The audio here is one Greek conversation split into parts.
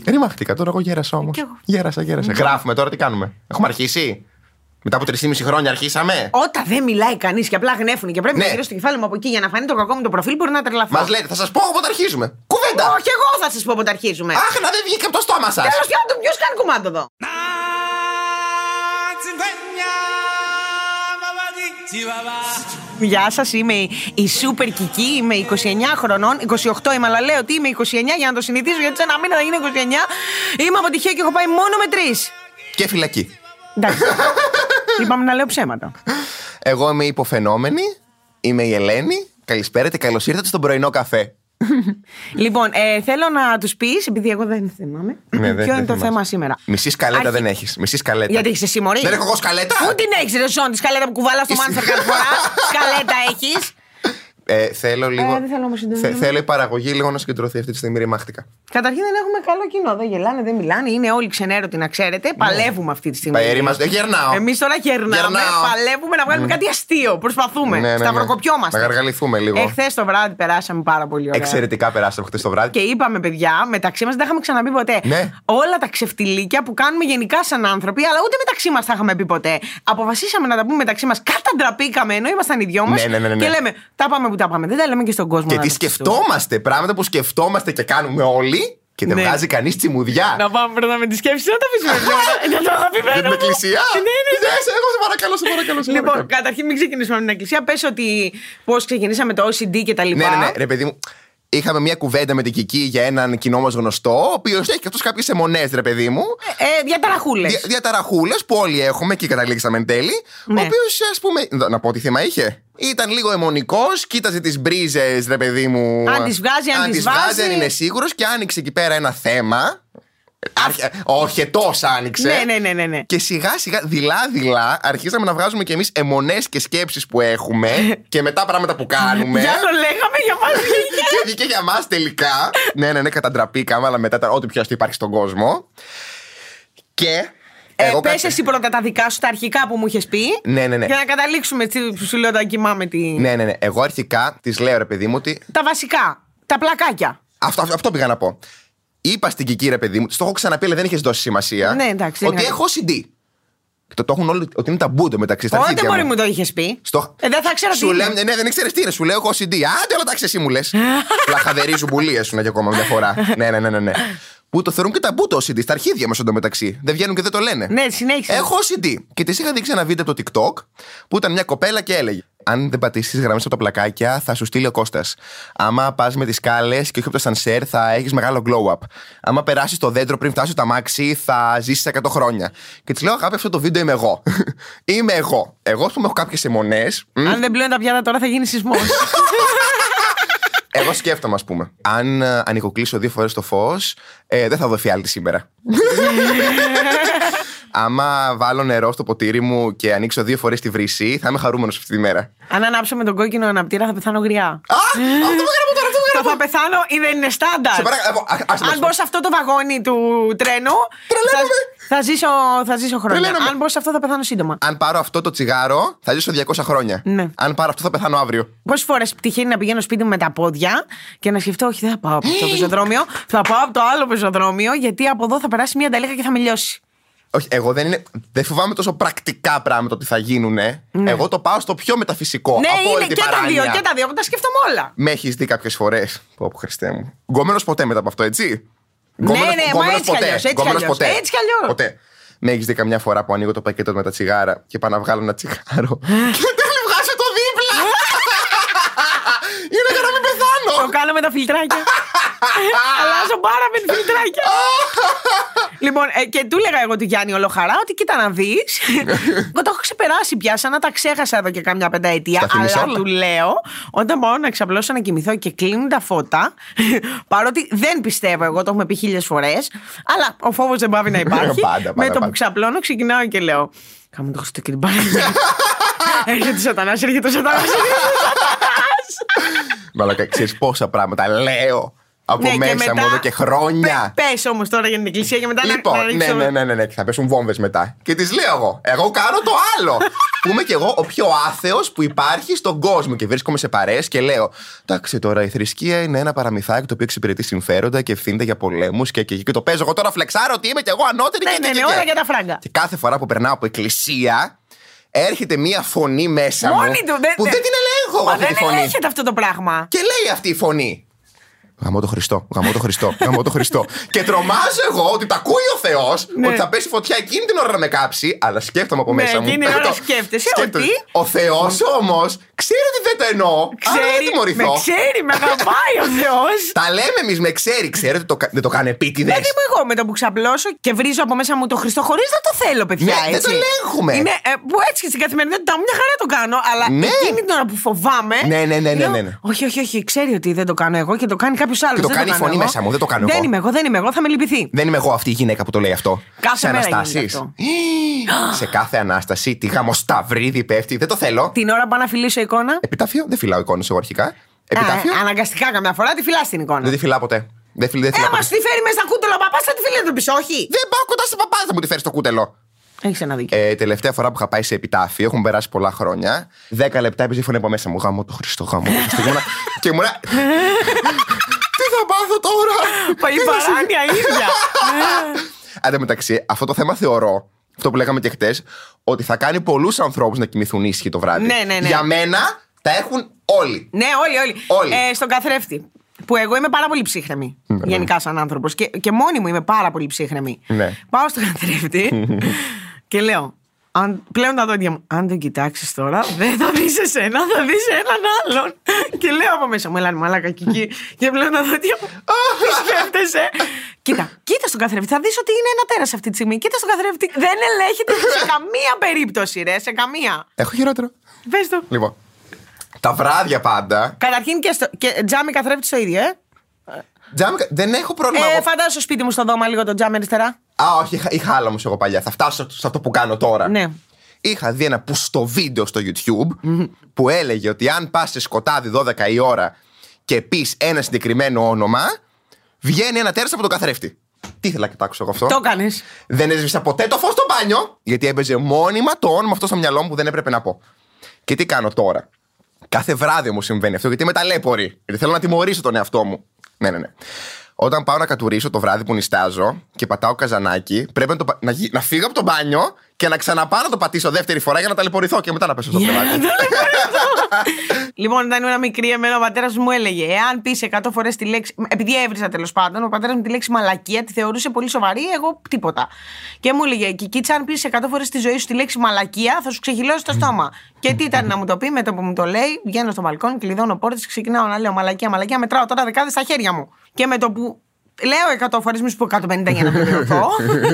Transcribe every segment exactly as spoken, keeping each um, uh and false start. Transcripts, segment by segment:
Ρημάχτηκα, τώρα εγώ γέρασα όμως. Γέρασα, γέρασα. Mm. Γράφουμε τώρα, τι κάνουμε. Έχουμε αρχίσει. Μετά από τρία και μισό χρόνια αρχίσαμε. Όταν δεν μιλάει κανείς και απλά γνέφουν και πρέπει ναι. να γυρίσω το κεφάλι μου από εκεί για να φανεί το κακό μου το προφίλ, μπορεί να τρελαθώ. Μας λέτε, θα σας πω πότε αρχίζουμε. Κουβέντα! Όχι, εγώ θα σας πω πότε αρχίζουμε. Αχ, να δεν βγήκε από το στόμα σας. Τέλος πάντων, ποιος κάνει κουμάντο εδώ. Γεια σας, είμαι η Σούπερ Κική, είμαι είκοσι εννιά χρονών, είκοσι οκτώ είμαι, αλλά λέω ότι είμαι είκοσι εννιά για να το συνηθίσω, γιατί σε ένα μήνα θα γίνει είκοσι εννιά. Είμαι από τυχαία και έχω πάει μόνο με τρεις. Και φυλακή. Εντάξει. Είπαμε να λέω ψέματα. Εγώ είμαι υποφαινόμενη, είμαι η Ελένη. Καλησπέρα και καλώς ήρθατε στον πρωινό καφέ. Λοιπόν, ε, θέλω να τους πεις, επειδή εγώ δεν θυμάμαι, ναι, ποιο είναι το θέμα σήμερα. Μισή σκαλέτα Άρχι... δεν έχεις. Μισή σκαλέτα. Γιατί έχεις εσύ μωρή. Δεν έχω εγώ σκαλέτα. Πού την έχεις, ρε Σόν, τη σκαλέτα που κουβάλα στο μάντσερ κάθε φορά. Σκαλέτα έχεις. Ε, θέλω λίγο. Ε, δεν θέλω, Θε, θέλω η παραγωγή λίγο να συγκεντρωθεί αυτή τη στιγμή, ρημάχτηκα. Καταρχήν δεν έχουμε καλό κοινό. Δεν γελάνε, δεν μιλάνε. Είναι όλοι ξενέρωτοι, να ξέρετε. Ναι. Παλεύουμε αυτή τη στιγμή. Παέρι μας, δεν γερνάω. Εμείς τώρα γερνάμε. Γερνάω. Παλεύουμε να βγάλουμε mm. κάτι αστείο. Προσπαθούμε. Ναι, ναι, ναι. Σταυροκοπιόμαστε. Να γαργαληθούμε λίγο. Εχθές το βράδυ περάσαμε πάρα πολύ ωραία. Εξαιρετικά περάσαμε χθες το βράδυ. Και είπαμε, παιδιά, μεταξύ μας δεν είχαμε ξαναπεί ποτέ. Ναι. Όλα τα ξεφτιλίκια που κάνουμε γενικά σαν άνθρωποι, αλλά ούτε μεταξύ μας τα είχαμε πει ποτέ. Αποφασίσαμε να τα πούμε μεταξύ μας. Καταντραπήκαμε ενώ ήμασταν οι δυο μας. Ναι, ναι, ναι, ναι. Και λέμε, τα πάμε που τα πάμε. Δεν τα λέμε και στον κόσμο. Και τι σκεφτόμαστε, πράγματα που σκεφτόμαστε και κάνουμε όλοι και δεν ναι. βγάζει κανείς τσιμουδιά. Να πάμε πρώτα με τη σκέψη, να τα αφήσουμε πιο. Να το αγαπημένο. Για την εκκλησία. Ναι, ναι, ναι. Εγώ σε παρακαλώ, σε παρακαλώ. Λοιπόν, καταρχήν μην ξεκινήσουμε με την εκκλησία. Πες ότι πώς ξεκινήσαμε το ο σι ντι και τα λοιπά. Ναι, ναι, ναι, ρε παιδί μου. Είχαμε μια κουβέντα με την Κική για έναν κοινό μας γνωστό, ο οποίος έχει και αυτός κάποιες αιμονές, ρε παιδί μου. Ε, ε, διαταραχούλες. Δια, διαταραχούλες που όλοι έχουμε και καταλήξαμε εν τέλει. Ναι. Ο οποίος, ας πούμε. Να πω τι θέμα είχε. Ήταν λίγο αιμονικός, κοίταζε τις μπρίζες, ρε παιδί μου. Αν τις βγάζει, αν, αν τις βάζει. Δεν είναι σίγουρος και άνοιξε εκεί πέρα ένα θέμα. Άρχε... Ο χετός άνοιξε. Ναι, ναι, ναι, ναι, ναι. Και σιγά σιγά, δειλά-δειλά, αρχίσαμε να βγάζουμε κι εμείς αιμονές και σκέψεις που έχουμε και μετά πράγματα που κάνουμε. Για το λέγαμε, για μας βγήκε. Και βγήκε για μας τελικά. Ναι, ναι, ναι, καταντραπήκαμε, αλλά μετά ό,τι πιο αστείο υπάρχει στον κόσμο. Και. Ε, πες κατα... εσύ πρώτα τα δικά σου, τα αρχικά που μου είχες πει. Ναι, ναι, ναι. Για να καταλήξουμε που σου λέω τα κοιμάμαι τη. Ναι, ναι, ναι. Εγώ αρχικά της λέω, ρε παιδί μου, ότι. Τα βασικά. Τα πλακάκια. Αυτό, αυτό, αυτό πήγα να πω. Είπα στην Κική, ρε παιδί μου, το έχω ξαναπεί, αλλά δεν είχες δώσει σημασία. Ναι, εντάξει. Ότι έχω σι ντι. Και το, το έχουν όλοι, ότι είναι ταμπούντο μεταξύ στα αρχίδια. Πότε μπορεί μου το είχες πει. Στο... Ε, δεν θα ξέρω σου τι. Λέω, ναι, δεν ήξερες τι είναι. Σου λέω έχω σι ντι. Άντε, όλα τα ξέρεις, εσύ μου λες. Λαχαδερή σου πουλίες σου να και ακόμα μια φορά. ναι, ναι, ναι, ναι, ναι. Που το θεωρούν και ταμπού το σι ντι στα αρχίδια μας εντωμεταξύ. Δεν βγαίνουν και δεν το λένε. Ναι, συνέχισε. Έχω σι ντι. Και της είχα δείξει ένα βίντεο από το TikTok που ήταν μια κοπέλα και έλεγε: αν δεν πατήσεις τις γραμμές από τα πλακάκια, θα σου στείλει ο Κώστας. Άμα πας με τις σκάλες και όχι από το σανσέρ, θα έχεις μεγάλο glow up. Άμα περάσεις το δέντρο πριν φτάσεις το αμάξι, θα ζήσεις εκατό χρόνια. Και της λέω: αγάπη, αυτό το βίντεο είμαι εγώ. Είμαι εγώ. Εγώ, που έχω κάποιες αιμονές. Αν δεν πλέον τα πιάτα τώρα, θα γίνει σεισμός. Εγώ σκέφτομαι, ας πούμε. Αν ε, ανοικοκλείσω δύο φορές το φως, ε, δεν θα δω φιάλτη σήμερα. Άμα βάλω νερό στο ποτήρι μου και ανοίξω δύο φορές τη βρύση, θα είμαι χαρούμενος αυτή τη μέρα. Αν ανάψω με τον κόκκινο αναπτήρα, θα πεθάνω γριά. Α! Αυτό το γράφω τώρα, αυτό το γράφω. Θα πεθάνω ή δεν είναι στάνταρ. Αν μπω σε αυτό το βαγόνι του τρένου, θα ζήσω, θα ζήσω χρόνια. Αν μπω σε αυτό, θα πεθάνω σύντομα. Αν πάρω αυτό το τσιγάρο, θα ζήσω διακόσια χρόνια. Ναι. Αν πάρω αυτό, θα πεθάνω αύριο. Πόσες φορές τυχαίνει να πηγαίνω σπίτι μου με τα πόδια και να σκεφτώ: όχι, δεν θα πάω από το πεζοδρόμιο, θα πάω από το άλλο πεζοδρόμιο, γιατί από εδώ θα περάσει μια νταλίκα και θα με λιώσει. Όχι, εγώ δεν, είναι, δεν φοβάμαι τόσο πρακτικά πράγματα ότι θα γίνουνε. Ναι. Εγώ το πάω στο πιο μεταφυσικό. Ναι, από είναι και παράνοια. τα δύο, και τα δύο. Τα σκέφτομαι όλα. Με έχεις δει κάποιες φορές. Πω, πω, Χριστέ μου. Γκόμενος ποτέ μετά από αυτό, έτσι. Γκόμενος, ναι, ναι, γκόμενος έτσι ποτέ. Αλλιώς, έτσι αλλιώς, ποτέ. Έτσι κι αλλιώς. Ποτέ. Με έχεις δει καμιά φορά που ανοίγω το πακέτο με τα τσιγάρα και πάω να βγάλω ένα τσιγάρο. Και δεν βγάζω το δίπλα. Είναι για να μην πεθάνω. Το κάνω με τα φιλτράκια. Αλλάζω πάρα με φιλτράκια. Λοιπόν, ε, και του έλεγα εγώ του Γιάννη Ολοχαρά ότι κοίτα να δεις. Εγώ το έχω ξεπεράσει πια, σαν να τα ξέχασα εδώ και κάμια πενταετία. Αλλά όλα. Του λέω, όταν πάω να ξαπλώσω να κοιμηθώ και κλείνουν τα φώτα, παρότι δεν πιστεύω, εγώ το έχουμε πει χίλιες φορές, αλλά ο φόβος δεν πάβει να υπάρχει. πάντα, πάντα, με το πάντα. που ξαπλώνω, ξεκινάω και λέω: κάμε το Χριστό και την Παναγία. Έρχεται ο Σατανάς, έρχεται ο Σατανάς, έρχεται ο Σατανάς. Μαλάκα, ξέρεις πόσα πράγματα λέω. Από ναι, μέσα μετά, μου εδώ και χρόνια. Πε, πες όμως τώρα για την εκκλησία και μετά λοιπόν, να, να ρίξω... ναι, ναι, ναι, ναι, ναι, και θα πέσουν βόμβες μετά. Και τις λέω εγώ. Εγώ κάνω το άλλο. που είμαι κι εγώ ο πιο άθεος που υπάρχει στον κόσμο. Και βρίσκομαι σε παρέες και λέω: εντάξει, τώρα η θρησκεία είναι ένα παραμυθάκι το οποίο εξυπηρετεί συμφέροντα και ευθύνεται για πολέμους και εκεί. Και, και το παίζω εγώ τώρα φλεξάρω ότι είμαι κι εγώ ανώτερη. Ναι, και, ναι, και, ναι, και, όλα και. για τα φράγκα. Και κάθε φορά που περνάω από εκκλησία, έρχεται μία φωνή μέσα Μόνη μου του, δεν, που δεν, δεν την ελέγχω. Μα Αυτή δεν τη φωνή. ελέγχεται αυτό το πράγμα. Και λέει αυτή η φωνή: γαμώ το Χριστό, γαμώ το Χριστό, γαμώ το Χριστό. Και τρομάζω εγώ ότι τα ακούει ο Θεός, Ναι. ότι θα πέσει φωτιά εκείνη την ώρα να με κάψει, αλλά σκέφτομαι από Ναι, μέσα μου. εκείνη την ώρα το- σκέφτεσαι σκέφτομαι. ότι- Ο Θεός όμως ξέρει ότι δεν το εννοώ. Άρα δεν Ξέρει, με τιμωρηθώ. ξέρει, με αγαπάει ο Θεός. Τα λέμε εμείς με ξέρει, ξέρετε ότι το, κα- δεν το κάνει επίτηδες. Δηλαδή μου εγώ με το που ξαπλώσω και βρίζω από μέσα μου το Χριστό χωρίς να το θέλω, παιδιά. Ναι, δεν έτσι. το ελέγχουμε. Είναι, ε, που έτσι και στην καθημερινότητά μου μια χαρά το κάνω, αλλά Ναι. εκείνη την ώρα που φοβάμαι. Ναι, ναι, ναι, ναι, λέω, ναι, ναι. Όχι, όχι, όχι. Ξέρει ότι δεν το κάνω εγώ και το κάνει κάποιο άλλο. Και το κάνει η φωνή μέσα μου, δεν το κάνω Δεν εγώ. είμαι εγώ, δεν είμαι εγώ, θα με λυπηθεί. Δεν είμαι εγώ αυτή η γυναίκα που το λέει αυτό. Κάθε σε μέρα αναστάσεις. γίνεται αυτό. Σε κάθε ανάσταση, τι γαμοσταυρίδι πέφτει, δεν το θέλω. Την ώρα που πάω να φιλήσω εικόνα. Επιτάφιο, δεν φυλάω εικόνες εγώ αρχικά. Επιτάφιο, Α, αναγκαστικά καμιά φορά τη φυλά την εικόνα. δεν τη φυλάω ποτέ. Δεν φυλ- δεν Ε, φυλάω άμα ποτέ. σου τη φέρει μέσα στα κούτελα, παπά, θα τη φυλάει το πίσω, όχι. Δεν πάω κοντά σε παπά, θα μου τη φέρει στο κούτελο. Έχει ένα δίκιο. Ε, τελευταία φορά που είχα πάει σε επιτάφιο, έχουν περάσει πολλά χρόνια. Δέκα λεπτά έπαιζε η φωνή από μέσα μου. Γάμο το Χριστό, γάμο το Χριστό. Και ήμουνα- Και ήμουνα. Τι θα πάθω τώρα. Η παράνοια ίδια. Εν τω μεταξύ, αυτό το θέμα θεωρώ, αυτό που λέγαμε και χτες, ότι θα κάνει πολλούς ανθρώπους να κοιμηθούν ήσυχοι το βράδυ. Ναι, ναι, ναι. Για μένα τα έχουν όλοι. Ναι, όλοι, όλοι. Όλοι. Ε, στον καθρέφτη. Που εγώ είμαι πάρα πολύ ψύχρεμη. Γενικά, σαν άνθρωπο. Και, και μόνη μου είμαι πάρα πολύ ψύχρεμη. Ναι. Πάω στον καθρέφτη και λέω. Αν, πλέον τα δόντια μου. Αν δεν κοιτάξει τώρα, δεν θα δει εσένα, θα δει έναν άλλον. Και λέω από μέσα μου, έλα μαλάκα και εκεί. Και πλέον τα δόντια μου. Τι σκέφτεσαι. Κοίτα, κοίτα στον καθρέφτη. Θα δει ότι είναι ένα τέρα αυτή τη στιγμή. Κοίτα στον καθρέφτη. Δεν ελέγχεται σε καμία περίπτωση, ρε. Σε καμία. Έχω χειρότερο. Πες το. Λοιπόν. Τα βράδια πάντα. Καταρχήν και, στο, και τζάμι καθρέφτη το ίδιο, ε. Τζάμι, δεν έχω πρόβλημα. Ε, εγώ. φαντάζομαι στο σπίτι μου στο δώμα λίγο το τζάμι αριστερά. Α, όχι, είχα, είχα άλλα όμως εγώ παλιά. Θα φτάσω σε αυτό που κάνω τώρα. Ναι. Είχα δει ένα πουστο βίντεο στο YouTube που έλεγε ότι αν πας σε σκοτάδι δώδεκα η ώρα και πεις ένα συγκεκριμένο όνομα, βγαίνει ένα τέρας από τον καθρέφτη. Τι ήθελα και το άκουσα εγώ αυτό. Το κάνει. Δεν έσβησα ποτέ το φως στο μπάνιο, γιατί έπαιζε μόνιμα το όνομα αυτό στο μυαλό μου που δεν έπρεπε να πω. Και τι κάνω τώρα. Κάθε βράδυ μου συμβαίνει αυτό, γιατί είμαι ταλέπορη. Γιατί θέλω να τιμωρήσω τον εαυτό μου. Ναι, ναι, ναι. Όταν πάω να κατουρίσω το βράδυ που νηστάζω και πατάω καζανάκι, πρέπει να, το, πα- να, γι- να φύγω από το μπάνιο και να ξαναπάω να το πατήσω δεύτερη φορά για να ταλαιπωρηθώ και μετά να πέσω στο κρεβάτι. Λοιπόν, όταν ήμουν μικρή, εμένα ο πατέρα μου έλεγε: εάν πει εκατό φορές τη λέξη. Επειδή έβρισα τέλο πάντων, ο πατέρα μου τη λέξη μαλακία τη θεωρούσε πολύ σοβαρή, εγώ τίποτα. Και μου έλεγε: Κικίτσα, αν πει εκατό φορές τη ζωή σου τη λέξη μαλακία, θα σου ξεχυλώσει το στόμα. Και τι ήταν να μου το πει, με το που μου το λέει, βγαίνω στο μπαλκόνι, κλειδώνω πόρτες, ξεκινάω να λέω μαλακία, μαλακία, μετράω τώρα δεκάδες στα χέρια μου. Και με το που λέω εκατό φορές, μη σου πω εκατόν πενήντα για να μην πληρωθώ.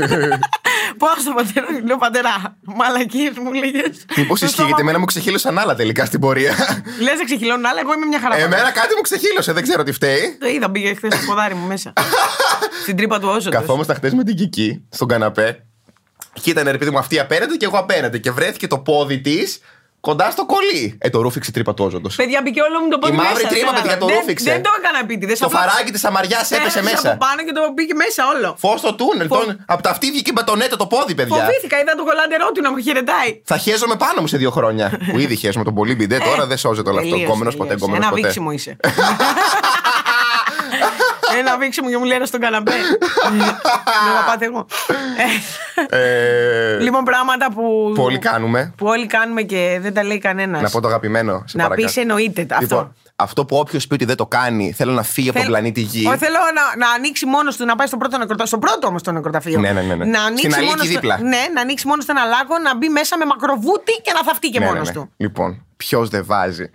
Πάω στον πατέρα μου και λέω: Πατέρα, μαλακίες μου λέγες. Μήπως ισχύει, γιατί εμένα μου ξεχύλωσαν άλλα τελικά στην πορεία. Λες να ξεχυλώνουν άλλα, εγώ είμαι μια χαρά. Εμένα κάτι μου ξεχύλωσε, δεν ξέρω τι φταίει. Το είδα, πήγε χθε στο ποδάρι μου μέσα. Στην τρύπα του όζοντος. Καθόμασταν χτες με την Κική στον καναπέ. Και ήταν ρε παιδί μου αυτή απέναντι και εγώ απέναντι. Και βρέθηκε το πόδι της κοντά στο κολλή. Ε, το ρούφιξε τρύπα του όζοντος. Παιδιά, μπήκε όλο μου το πόδι Η μέσα. μαύρη τρύπα, παιδιά, το δεν, ρούφιξε. Δεν το έκανα επίτηδε. Το φαράκι της αμαριάς έπεσε μέσα. Από πάνω και το πήγε μέσα όλο. Φως στο τούνελ. Φω- Τον... Από τα αυτή βγήκε μπατονέτα το πόδι, παιδιά. Φοβήθηκα, είδα το κολάντερό του να μου χαιρετάει. Θα χέζομαι πάνω μου σε δύο χρόνια. Που ήδη χέζομαι τον πολύ μπιντέ, τώρα δεν σώζεται όλο αυτό. Τελείωσε, Κόμενος ποτέ, τελείωσε. κόμενος Ένα ποτέ. βίξιμο είσαι. Ένα βίξιμο και μου λέει στον καναπέ. Δεν θα πάτε εγώ. Ε, Λοιπόν, πράγματα που. που όλοι κάνουμε. Που όλοι κάνουμε και δεν τα λέει κανένα. Να πω το αγαπημένο. Σε Να παρακάτω. πει εννοείται αυτό. Λοιπόν, αυτό που όποιος πει ότι δεν το κάνει, θέλω να φύγει από τον Θέλω- πλανήτη Γη. Εγώ θέλω να, να ανοίξει μόνο του, να πάει στο πρώτο νεκροταφείο. Στο πρώτο όμως το νεκροταφείο. Ναι, ναι, ναι, ναι. Να ανοίξει Στην Αλίκη μόνος του- δίπλα. Ναι, να ανοίξει μόνο στο ένα λάκκο, να μπει μέσα με μακροβούτι και να θαυτεί και Ναι, ναι, μόνος ναι. του. Λοιπόν, ποιος δεν βάζει.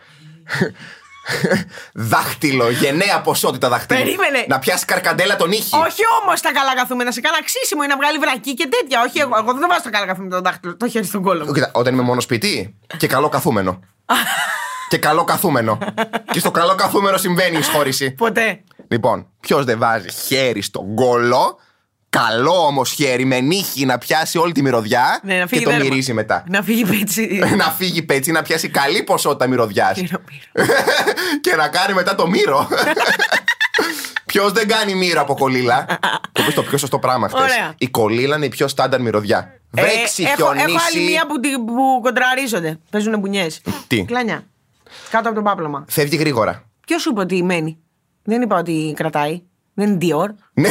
Δάχτυλο, γενναία ποσότητα δαχτύλου. Περίμενε. Να πιάσει καρκαντέλα τον ήχη. Όχι όμως τα καλά καθούμενα, να σε κάνει αξίσιμο ή να βγάλει βρακί και τέτοια. Όχι, εγώ, εγώ δεν βάζω τα καλά καθούμενα το δάχτυλο, το χέρι στον κόλλο μου. Κοίτα, όταν είμαι μόνο σπίτι και καλό καθούμενο. Και καλό καθούμενο. Και στο καλό καθούμενο συμβαίνει η εισχώρηση. Ποτέ. Λοιπόν, ποιος δεν βάζει χέρι στον κόλλο, καλό όμως χέρι με νύχη να πιάσει όλη τη μυρωδιά Ναι, να και φύγει το δέρμα. μυρίζει μετά. Να φύγει πέτσι. Να φύγει πέτσι, να πιάσει καλή ποσότητα μυρωδιάς. Μύρο, μύρο. Και να κάνει μετά το μύρο. Ποιος δεν κάνει μύρο από κολύλα. Το πει το πιο σωστό πράγμα χτες. Η κολύλα είναι η πιο στάνταρ μυρωδιά. Βρέξει, ε, χιονίσει. Έχω, έχω άλλη μία που, που κοντραρίζονται. Παίζουν μπουνιές. Τι? Κλανιά. Κάτω από το πάπλωμα. Φεύγει γρήγορα. Ποιος σου είπε ότι μένει? Δεν είπα ότι κρατάει. Δεν είναι Dior. Ναι.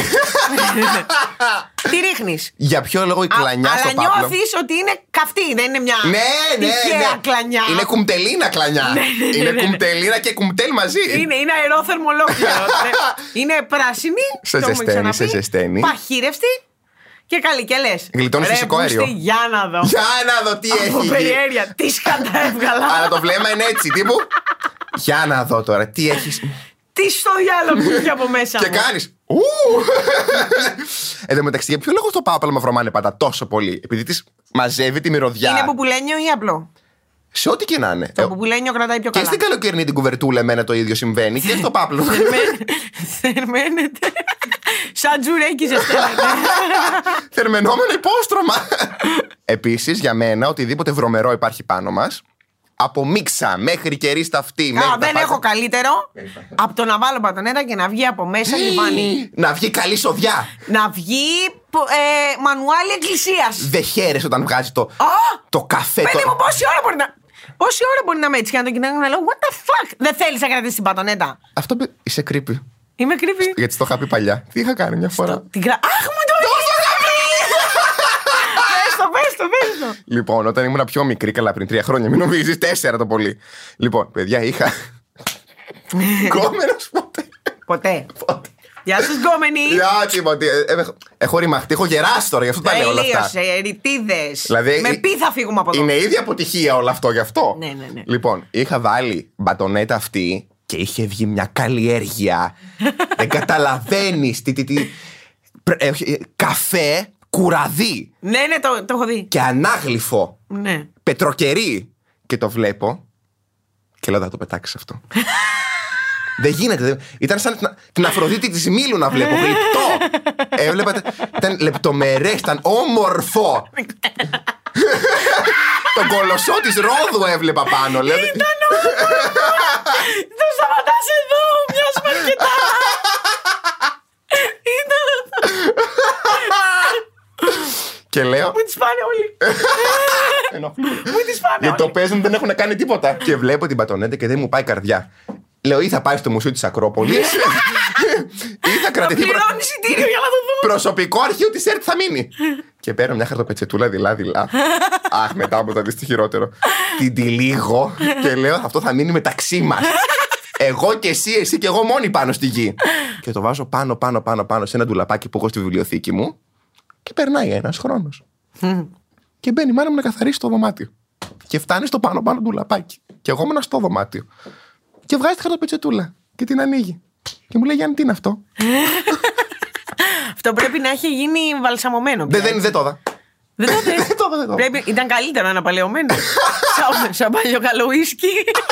Τι ρίχνεις? Για ποιο λόγο η κλανιά Α, στο αλλά πάπλο? Αλλά νιώθεις ότι είναι καυτή, δεν είναι μια ναι, ναι, τυχαία ναι. κλανιά. Είναι κουμπτελίνα κλανιά. Ναι, ναι, ναι, είναι ναι. κουμπτελίνα και κουμπτέλ μαζί. Είναι, είναι αερόθερμο ολόκληρο. Είναι πράσινη. Σε ζεσταίνει, σε ζεσταίνει. Παχύρευστη και καλή. Και λες, γλιτώνεις φυσικό αέριο. Για να δω. Για να δω τι έχει. Από περιέργεια. Τι σκατά έβγαλα. Αλλά το βλέμμα είναι έτσι. Τύπου. Για να δω τώρα τι έχεις. Τι στο διάλογο που είχε από μέσα. Και μου. κάνεις. Ου! Εν τω μεταξύ, για ποιο λόγο το πάπαλμα βρωμάνε πάντα τόσο πολύ? Επειδή της μαζεύει τη μυρωδιά. Είναι πουπουλένιο ή απλό? Σε ό,τι και να είναι. Το πουπουλένιο κρατάει πιο Και καλά. στην καλοκαιρινή την κουβερτούλα εμένα το ίδιο συμβαίνει. Και στο πάπλο. Θερμαίνεται. Σαν τζουρέκι ζεσταίνεται. Θερμενόμενο υπόστρωμα. Επίσης, για μένα, οτιδήποτε βρωμερό υπάρχει πάνω μας, από μίξα μέχρι κερί στα αυτή. Α, δεν έχω καλύτερο από το να βάλω πατονέτα και να βγει από μέσα λιβάνι. Να βγει καλή σοδιά. Να βγει ε, μανουάλι εκκλησίας. Δεν χαίρεσαι όταν βγάζει το, το καφέ. Παιδί το... μου, πόση ώρα μπορεί να. Πόση ώρα μπορεί να είμαι έτσι και να το κοιτάξω να λέω what the fuck. Δεν θέλεις να κρατήσεις την πατονέτα? Αυτό πει- είσαι creepy. Είμαι creepy. Γιατί στο είχα πει παλιά. Τι είχα κάνει μια φορά. Την κρα... Αχ, μου το Πες το, πες το, πες το. Λοιπόν, όταν ήμουν πιο μικρή, καλά πριν τρία χρόνια, μην νομίζεις, τέσσερα το πολύ. Λοιπόν, παιδιά, είχα. Γκόμενος ποτέ. Ποτέ. Ποτέ. Γεια σας γκόμενοι. Για τίποτε. Ε, ε, Έχω ρημαχτεί, έχω γεράσει τώρα, γι' αυτό τα λέω όλα αυτά. Τελείωσε, ερητίδες. Δηλαδή, Με πι θα φύγουμε από εδώ. Είναι ήδη αποτυχία όλο αυτό γι' αυτό. Ναι, ναι, ναι. Λοιπόν, είχα βάλει μπατονέτα αυτή και είχε βγει μια καλλιέργεια. Δεν καταλαβαίνεις τι, τι, τι. Πρε- ε, ε, Καφέ, κουραδί Ναι, ναι, το, το έχω δει. και ανάγλυφο. Ναι. Πετροκερί. Και το βλέπω και λέω θα το πετάξεις αυτό. Δεν γίνεται. δεν- Ήταν σαν την, την Αφροδίτη της Μήλου να βλέπω. Γλυπτό. Έβλεπα. Ήταν λεπτομερές, ήταν όμορφο. Τον κολοσσό της Ρόδου έβλεπα πάνω. Λέω, Ήταν όμορφο. Το σταματάς εδώ, μοιάζουμε αρκετά. Ήταν. και λέω. Μου τις πάνε όλοι. ενοχλούν. Μου τις πάνε Γιατί το όλοι. παίζουν δεν έχουν κάνει τίποτα. Και βλέπω την πατονέτα και δεν μου πάει η καρδιά. Λέω ή θα πάει στο Μουσείο της Ακρόπολης ή θα κρατηθεί προ- Πληρώνει εισιτήριο για να το δούμε. προσωπικό αρχείο της ΕΡΤ θα μείνει. Και παίρνω μια χαρτοπετσετούλα δειλά-δειλά. Αχ, μετά από το δεις τι χειρότερο. Την τυλίγω και λέω αυτό θα μείνει μεταξύ μας. Εγώ και εσύ, εσύ και εγώ μόνοι πάνω στη γη. Και το βάζω πάνω, πάνω, πάνω, πάνω σε ένα ντουλαπάκι που έχω στη βιβλιοθήκη μου. Και περνάει ένας χρόνος. Και μπαίνει η μάνα μου να καθαρίσει το δωμάτιο. Και φτάνει στο πάνω πάνω ντουλαπάκι. Και εγώ ήμουν στο δωμάτιο. Και βγάζει τη χαρτοπετσετούλα και την ανοίγει. Και μου λέει Γιάννη, τι είναι αυτό? Αυτό πρέπει να έχει γίνει βαλσαμωμένο. πια. Δεν, δεν, δεν το είδα. Δεν το δες. Δεν το είδα, δεν το είδα. Πρέπει, ήταν καλύτερο να παλαιωμένο. Σαν- Σαν παλιό καλό ουίσκι.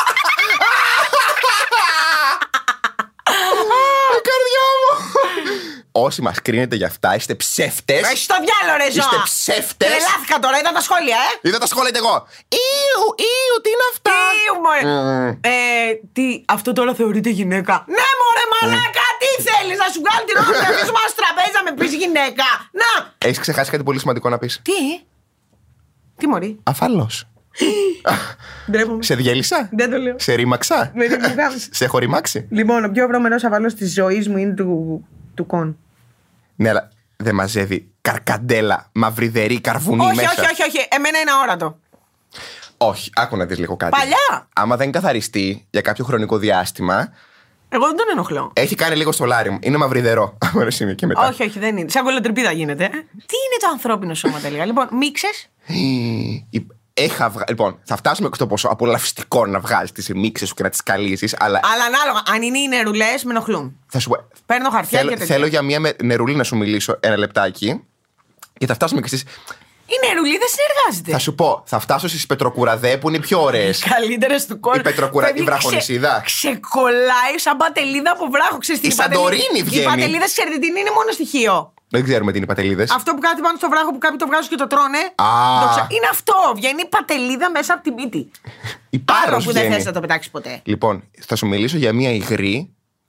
Η καρδιά μου. Όσοι μας κρίνετε για αυτά, είστε ψεύτες. Έχει το διάλογο, ρε ζώα. Είστε ψεύτες. Τρελάθηκα τώρα, είδα τα σχόλια, ε. Είδα τα σχόλια εγώ. Ιου, ιου, τι είναι αυτά. Τι, μωρέ. Ε, τι, αυτό τώρα θεωρείται γυναίκα. Ναι, μωρέ, μαλάκα, τι θέλεις να σου βγάλει την ώρα να αφήσουμε στο τραπέζι να με πεις γυναίκα. Να. Έχεις ξεχάσει κάτι πολύ σημαντικό να πεις? Τι, τι μωρή. Αφαλώς. Ντρέπομαι. Σε διέλυσα. Δεν το λέω. Σε ρήμαξα. Με ρημαγάς. Σε έχω ρημάξει. Λοιπόν, ο πιο βρωμερός αβαλός της ζωής μου είναι του, του κον. Ναι, αλλά δεν μαζεύει καρκαντέλα, μαυριδερή, καρβουνί Όχι, μέσα. όχι, όχι, όχι. Εμένα είναι αόρατο. Όχι, άκου να δεις λίγο κάτι. Παλιά. Άμα δεν καθαριστεί για κάποιο χρονικό διάστημα, Εγώ δεν τον ενοχλώ. έχει κάνει λίγο στολάρι μου. Είναι μαυριδερό. Από ένα και μετά. Όχι, όχι, δεν είναι. Σαν κολοτρυπίδα γίνεται. ε. Τι είναι το ανθρώπινο σώμα τελικά. Λοιπόν, μίξες. Η- Έχα βγα... Λοιπόν, θα φτάσουμε στο πόσο απολαυστικό να βγάλει τι μίξες σου και να τι καλύσει, αλλά. Αλλά ανάλογα, αν είναι οι νερουλές, με ενοχλούν. Θα σου πω. Παίρνω χαρτιά Θέλω, και τέτοια. θέλω για μια με- νερουλή να σου μιλήσω ένα λεπτάκι. Και θα φτάσουμε και στις. Η νερουλή δεν συνεργάζεται. Θα σου πω, θα φτάσω στις πετροκουραδέ που είναι οι πιο ωραίες. Καλύτερες του κόσμου. Η πετροκουρα- Παιδί, η βραχονισίδα. Ξε, ξεκολλάει σαν πατελίδα από βράχο. Ξέρεις τι, Η Σαντορίνη βγαίνει. Οι πατελίδες, ξέρετε τι είναι, είναι μόνο στοιχείο. Δεν ξέρουμε τι είναι οι πατελίδες. Αυτό που κάτι πάνω στο βράχο που κάποιοι το βγάζουν και το τρώνε. Α. Το ξε- Είναι αυτό. Βγαίνει η πατελίδα μέσα από τη μύτη. Η Άλλο Πάρος που δεν βγαίνει. θες να το πετάξει ποτέ. Λοιπόν, θα σου μιλήσω για μια υγρή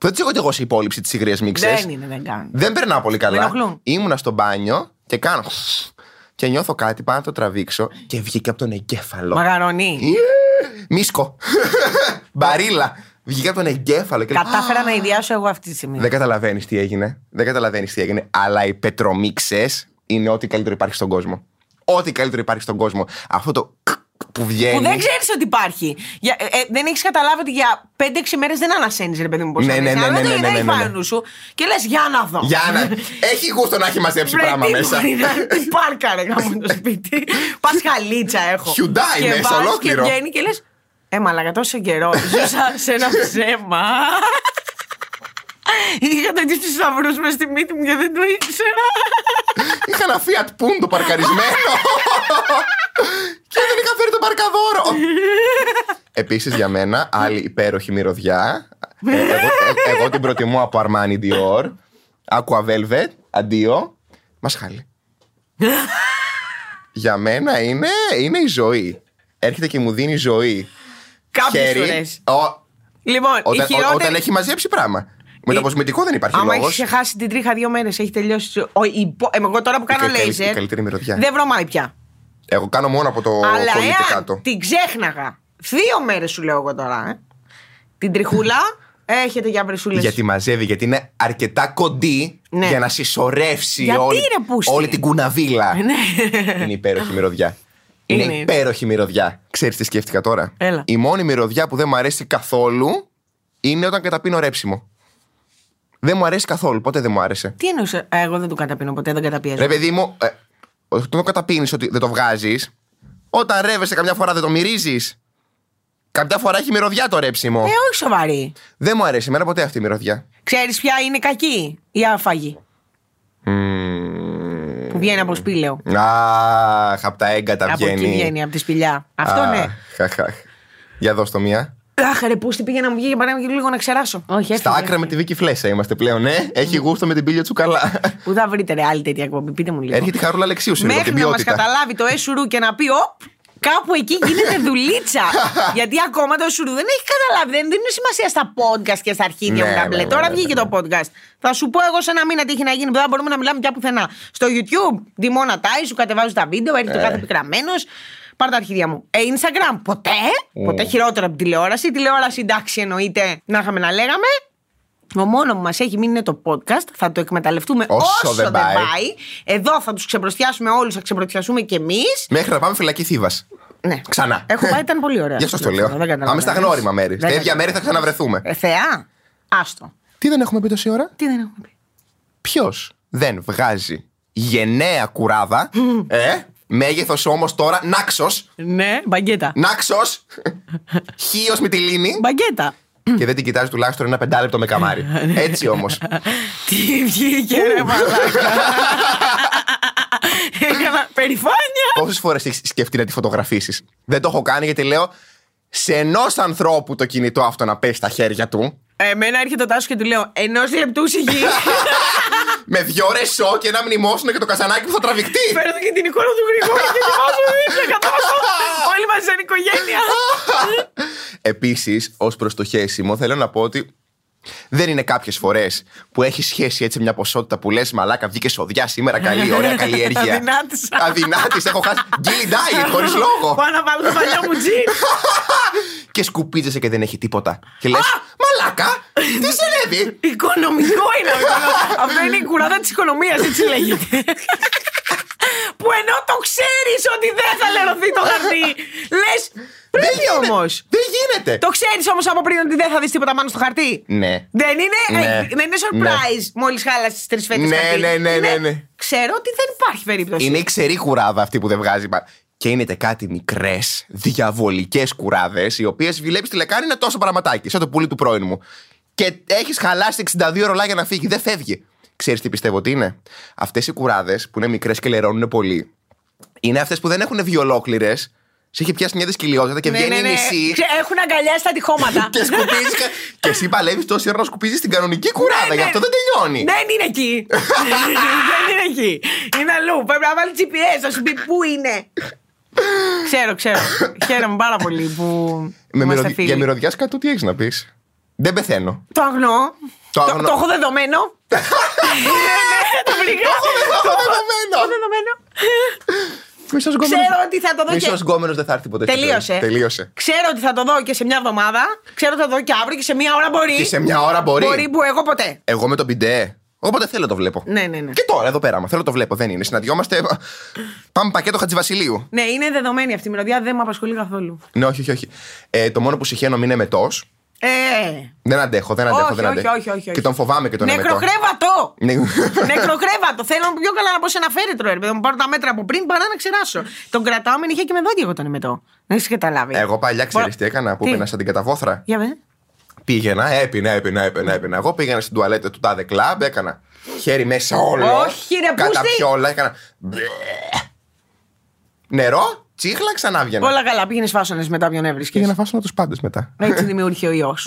Δεν ξέρω κι εγώ σε υπόλοιψη τη υγρίας μίξες. Δεν είναι, δεν κάνω. Δεν περνάω πολύ καλά. Με Ήμουνα στο μπάνιο και κάνω. Και νιώθω κάτι, πάω να το τραβήξω και βγήκε από τον εγκέφαλο. Μαγαρονί. Yeah. Μίσκο. Μπαρίλα. Βγήκε από τον εγκέφαλο. Και... Κατάφερα να ιδιάσω εγώ αυτή τη στιγμή. Δεν καταλαβαίνεις τι έγινε. Δεν καταλαβαίνεις τι έγινε. Αλλά οι πετρομίξες είναι ό,τι καλύτερο υπάρχει στον κόσμο. Ό,τι καλύτερο υπάρχει στον κόσμο. Αυτό το που βγαίνει. Που δεν ξέρεις ότι υπάρχει. Για, ε, ε, δεν έχεις καταλάβει ότι για πέντε έξι μέρες δεν ανασένεις, ρε παιδί μου. Πώς ναι, ναι, ναι, ναι, ναι, ναι, ναι, ναι, ναι. σου και λες για να δω. Για να. Έχει γούστο να έχει μαζέψει πράγμα μέσα. Τι πάρκα, ρε γάμο το σπίτι. Πασχαλίτσα έχω. Χιουντάι μέσα, ολόκληρο. Και βγαίνει και λες, ε, μαλάκα, τόσο καιρό ζούσα σε ένα ψέμα. Είχα τέτοιους τους σταυρούς μες στη μύτη μου και δεν το ήξερα. Είχα ένα Fiat Punto παρκαρισμένο και δεν είχα φέρει το παρκαδόρο. Επίσης για μένα άλλη υπέροχη μυρωδιά. ε, εγώ, ε, εγώ την προτιμώ από Armani Dior, Aqua Velvet, αντίο. Μασχάλη. Για μένα είναι, είναι η ζωή. Έρχεται και μου δίνει ζωή. Κάποιες φορές. Λοιπόν, όταν, χειρότερη... όταν έχει μαζέψει πράγμα. Με το αποσμητικό δεν υπάρχει λόγος. Άμα έχει ξεχάσει την τρίχα δύο μέρες, έχει τελειώσει. Ο, υπο... Εγώ τώρα που κάνω λέιζερ. Δεν βρωμάει πια. Εγώ κάνω μόνο από το κολλήτε κάτω. Την ξέχναγα. Δύο μέρες σου λέω εγώ τώρα. Ε. Την τριχούλα έχετε για βρυσούλες. Γιατί μαζεύει, γιατί είναι αρκετά κοντή ναι. για να συσσωρεύσει όλη, όλη την κουναβίλα. Ναι. Είναι υπέροχη μυρωδιά. Είναι, είναι υπέροχη μυρωδιά. Ξέρεις τι σκέφτηκα τώρα? Έλα. Η μόνη μυρωδιά που δεν μου αρέσει καθόλου είναι όταν καταπίνω ρέψιμο. Δεν μου αρέσει καθόλου. Ποτέ δεν μου άρεσε. Τι εννοούσε? Εγώ δεν το καταπίνω ποτέ, δεν καταπιέζω. Ρε παιδί μου, ε, όταν το καταπίνεις ότι δεν το βγάζεις, όταν ρεύεσαι καμιά φορά δεν το μυρίζεις. Κάποια φορά έχει μυρωδιά το ρέψιμο. Ε, όχι σοβαρή. Δεν μου αρέσει εμένα ποτέ αυτή η μυρωδιά. Ξέρεις ποια είναι κακή? Η άφαγη. Mm. Που βγαίνει από σπήλαιο. Αχ, από τα έγκατα βγαίνει. Από εκεί βγαίνει, από τη σπηλιά. Αυτό ah, ναι. Χαχ, χαχ. Για δώσ' το μία. Αχ, ρε, πού στην πήγαινα να μου βγει για παράδειγμα και λίγο να ξεράσω. Όχι, στα άκρα με τη Βίκη Φλέσσα είμαστε πλέον, ναι. Έχει γούστο με την πύλια τσουκαλά. Πού θα βρείτε ρε άλλη τέτοια εκπομπή, πείτε μου λίγο. Έρχεται η Χαρούλα Αλεξίου σε λίγο. Μέχρι να μας καταλάβει το έσουρου και να πει, οπ, κάπου εκεί γίνεται δουλίτσα. Γιατί ακόμα το έσουρου δεν έχει καταλάβει. Δεν δίνουν σημασία στα podcast και στα αρχίδια μου ταμπλέ. Τώρα βγήκε το podcast. Θα σου πω εγώ σε ένα μήνα τι έχει να γίνει που δεν μπορούμε να μιλάμε πια πουθενά. Στο YouTube, Ντιμόνα Τάι, σου κατεβάζω τα βίντεο, έρχεται κάθε πικραμένος. Πάρ' τα αρχίδια μου. Ε, Instagram, ποτέ. Mm. Ποτέ χειρότερο από τηλεόραση. Η τηλεόραση, εντάξει, εννοείται να είχαμε να λέγαμε. Το μόνο που μας έχει μείνει είναι το podcast. Θα το εκμεταλλευτούμε όσο, όσο δεν πάει. πάει. Εδώ θα τους ξεπροστιάσουμε όλους, θα ξεπροστιάσουμε κι εμείς. Μέχρι να πάμε φυλακή Θήβας. Ναι. Ξανά. Έχω πάει, ήταν πολύ ωραία. Γι' αυτό το λέω. Πάμε στα γνώριμα μέρη. Στα ίδια μέρη θα ξαναβρεθούμε. Ε, θεά. Άστο. Τι δεν έχουμε πει τόση ώρα? Τι δεν έχουμε πει? Ποιος δεν βγάζει γενναία κουράδα, ε, μέγεθος όμως τώρα, νάξος. Ναι, μπαγκέτα. Νάξος. Χίος με τη λίνη. Μπαγκέτα. Και δεν την κοιτάζει τουλάχιστον ένα πεντάλεπτο με καμάρι. Έτσι όμως. Τι βγήκε ρε μαλάκα. Έκανα περηφάνεια. Πόσες φορές έχεις σκεφτεί να τη φωτογραφίσεις? Δεν το έχω κάνει γιατί λέω σε ενός ανθρώπου το κινητό αυτό να πέσει στα χέρια του. Εμένα έρχεται ο Τάσος και του λέω ενός λεπτού σιγή. Με δυο ρεσό και ένα μνημόσυνο και το καζανάκι που θα τραβηχτεί. Παίρνω και την εικόνα του Γρηγόρη και τη βάζω δίπλα. Κατάλαβα. Όλοι μαζί σαν οικογένεια. Επίσης, ως προς το χέσιμο, θέλω να πω ότι δεν είναι κάποιες φορές που έχει σχέση έτσι μια ποσότητα που λες μαλάκα, βγήκε σοδιά σήμερα, καλή, ωραία καλλιέργεια. Αδυνάτησα. Αδυνάτησα, έχω χάσει. Γκίλι diet, χωρίς λόγο. Πάω να βάλω το παλιό μου τζιν. Και σκουπίζεσαι και δεν έχει τίποτα. Και λες, μαλάκα, τι συνέβη? Οικονομικό είναι αυτό. Αυτό είναι η κουράδα της οικονομίας, έτσι λέγεται. Που ενώ το ξέρεις ότι δεν θα λερωθεί το χαρτί, λες πρέπει όμως. Δεν γίνεται. Το ξέρεις όμως από πριν ότι δεν θα δεις τίποτα πάνω στο χαρτί. Ναι. Δεν είναι, ναι. δεν είναι surprise ναι. Μόλις χάλασες τις τρεις φέτες ναι, χαρτί. Ναι, ναι, ναι, ναι. Ξέρω ότι δεν υπάρχει περίπτωση. Είναι η ξερή κουράδα αυτή που δεν βγάζει. Και είναι κάτι μικρές, διαβολικές κουράδες, οι οποίες βλέπεις τη λεκάνη είναι τόσο πραγματάκι, σαν το πουλί του πρώην μου. Και έχεις χαλάσει εξήντα δύο ρολά για να φύγει, δεν φεύγει. Ξέρεις τι πιστεύω ότι είναι? Αυτές οι κουράδες που είναι μικρές και λερώνουν πολύ, είναι αυτές που δεν έχουν βγει ολόκληρες. Σε έχει πιάσει μια δυσκολιότητα και ναι, βγαίνει ναι, ναι. μισή. Έχουν αγκαλιάσει τα τυχώματα. Και σκουπίζει. Και εσύ παλεύεις τόση ώρα να σκουπίζεις την κανονική κουράδα. Ναι, γι' αυτό δεν τελειώνει. Δεν είναι εκεί. Δεν είναι εκεί. Είναι αλλού. Πρέπει να βάλει τζι πι ες να σου πει πού είναι. Ξέρω, ξέρω. Χαίρομαι πάρα πολύ που. Με μυρωδι... Για μυρωδιά σκάτω, τι έχεις να πεις? Δεν πεθαίνω. Το αγνώ. Το, αγνώ. το, το έχω δεδομένο. Ναι, το βρήκα. Το έχω δεδομένο. Το δεδομένο. Μισός Ξέρω ότι θα το δω. Μισός γκόμενος δεν θα έρθει ποτέ. Τελείωσε. Τελείωσε. Ξέρω ότι θα το δω και σε μια εβδομάδα. Ξέρω ότι θα το δω και αύριο και σε μια ώρα μπορεί. Και σε μια ώρα μπορεί. Μπορεί που εγώ ποτέ. Εγώ με τον Πιντέ. Όποτε θέλω το βλέπω. Ναι, ναι, ναι. Και τώρα εδώ πέρα, μα θέλω το βλέπω. Δεν είναι. Συναντιόμαστε. Πάμε πακέτο Χατζηβασιλείου. Ναι, είναι δεδομένη αυτή η μυρωδιά, δεν με απασχολεί καθόλου. Ναι, όχι, όχι. όχι. Ε, το μόνο που συχαίνομαι είναι μετός. Ε. Δεν αντέχω, δεν αντέχω. Όχι, δεν όχι, αντέχω. όχι, όχι, όχι. Και τον φοβάμαι και τον εμετό. Νεκροχρέβατο! Ναι. Νεκροχρέβατο! Θέλω πιο καλά να πω σε ένα φέρετρο, ρε παιδί μου. Πάρω τα μέτρα από πριν παρά να ξεράσω. Τον κρατάω με νυχαία και με δόντια εγώ τον εμετό. Δεν έχει καταλάβει. Εγώ παλιά ξέρει τι έκανα, που έπαινα σαν την καταβόθρα. Για με. Πήγαινα, έπινα, έπινα, έπινα, έπινα. Εγώ πήγαινα στην τουαλέτα του τάδε κλαμπ, έκανα χέρι μέσα όλο. Όχι, ρε, κατά πούστη. πιόλα, έκανα. Νερό, τσίχλα, ξανά βγαινα. Όλα καλά, πήγαινε φάσονε μετά, ποιον έβρισκε. Πήγαινα φάσονα τους πάντες μετά. Έτσι δημιούργησε ο ιός.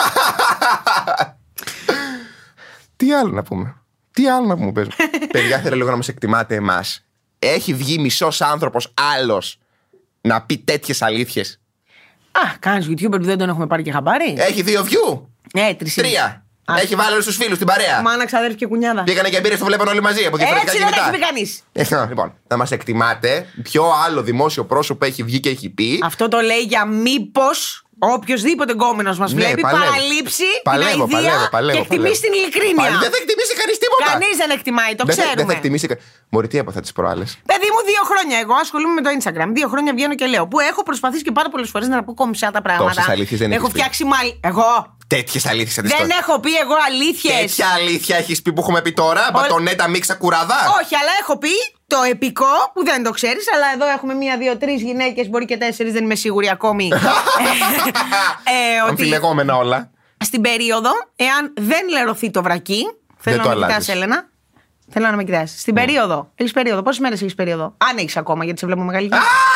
Τι άλλο να πούμε. Τι άλλο να πούμε, πες μου. Παιδιά, θέλω λίγο να μας εκτιμάτε εμάς. Έχει βγει μισός άνθρωπος άλλος να πει τέτοιες αλήθειες. Α, κάνεις YouTuber που δεν τον έχουμε πάρει και χαμπάρι. Έχει δύο view. Ε, τρεις. Τρία. Έχει βάλει όλους τους φίλους στην παρέα. Μάνα, ξαδέρφη και κουνιάδα. Πήγανε και μπήρες, το βλέπαν όλοι μαζί από διαφορετικά Έτσι δεν κινητά. έχει πει κανείς. Ε, λοιπόν, να μας εκτιμάτε ποιο άλλο δημόσιο πρόσωπο έχει βγει και έχει πει. Αυτό το λέει για μήπως οποιοδήποτε γκόμενος μας Ναι, βλέπει παλεύω. παραλείψει Παλεύω, την αηδία παλεύω, παλεύω, και εκτιμήσει την παλεύω. ειλικρίνεια. Πάλι δεν θα εκτιμήσει κανείς τίποτα. Κανείς δεν εκτιμάει, το Δεν θα- ξέρουμε. Δεν θα εκτιμήσει. κα- Μωρή, τι έπαθα τις προάλλες. Παιδί μου, δύο χρόνια εγώ ασχολούμαι με το Instagram. Δύο χρόνια βγαίνω και λέω. Που έχω προσπαθήσει και πάρα πολλές φορές να πω κομψά τα πράγματα. Τόσες αλήθειες δεν Έχω έχεις πει. φτιάξει μάλι. Εγώ. Τέτοιες αλήθειες Δεν αντιστοιχώς. έχω πει εγώ αλήθειες. Τέτοια αλήθεια έχεις πει που έχουμε πει τώρα. Μπατονέτα μίξα κουραδά. Όχι, αλλά έχω πει το επικό που δεν το ξέρεις. Αλλά εδώ έχουμε μία, δύο, τρεις γυναίκες, μπορεί και τέσσερις, δεν είμαι σίγουρη ακόμη. ε, ότι Αμφιλεγόμενα όλα. στην περίοδο, εάν δεν λερωθεί το βρακί. Θέλω το να με κοιτάς, αλλάζεις. Έλενα. Θέλω να με κοιτάς. Στην περίοδο. Έχεις περίοδο. Πόσες μέρες έχεις περίοδο? Αν έχεις ακόμα, γιατί σε βλέπω μεγάλη.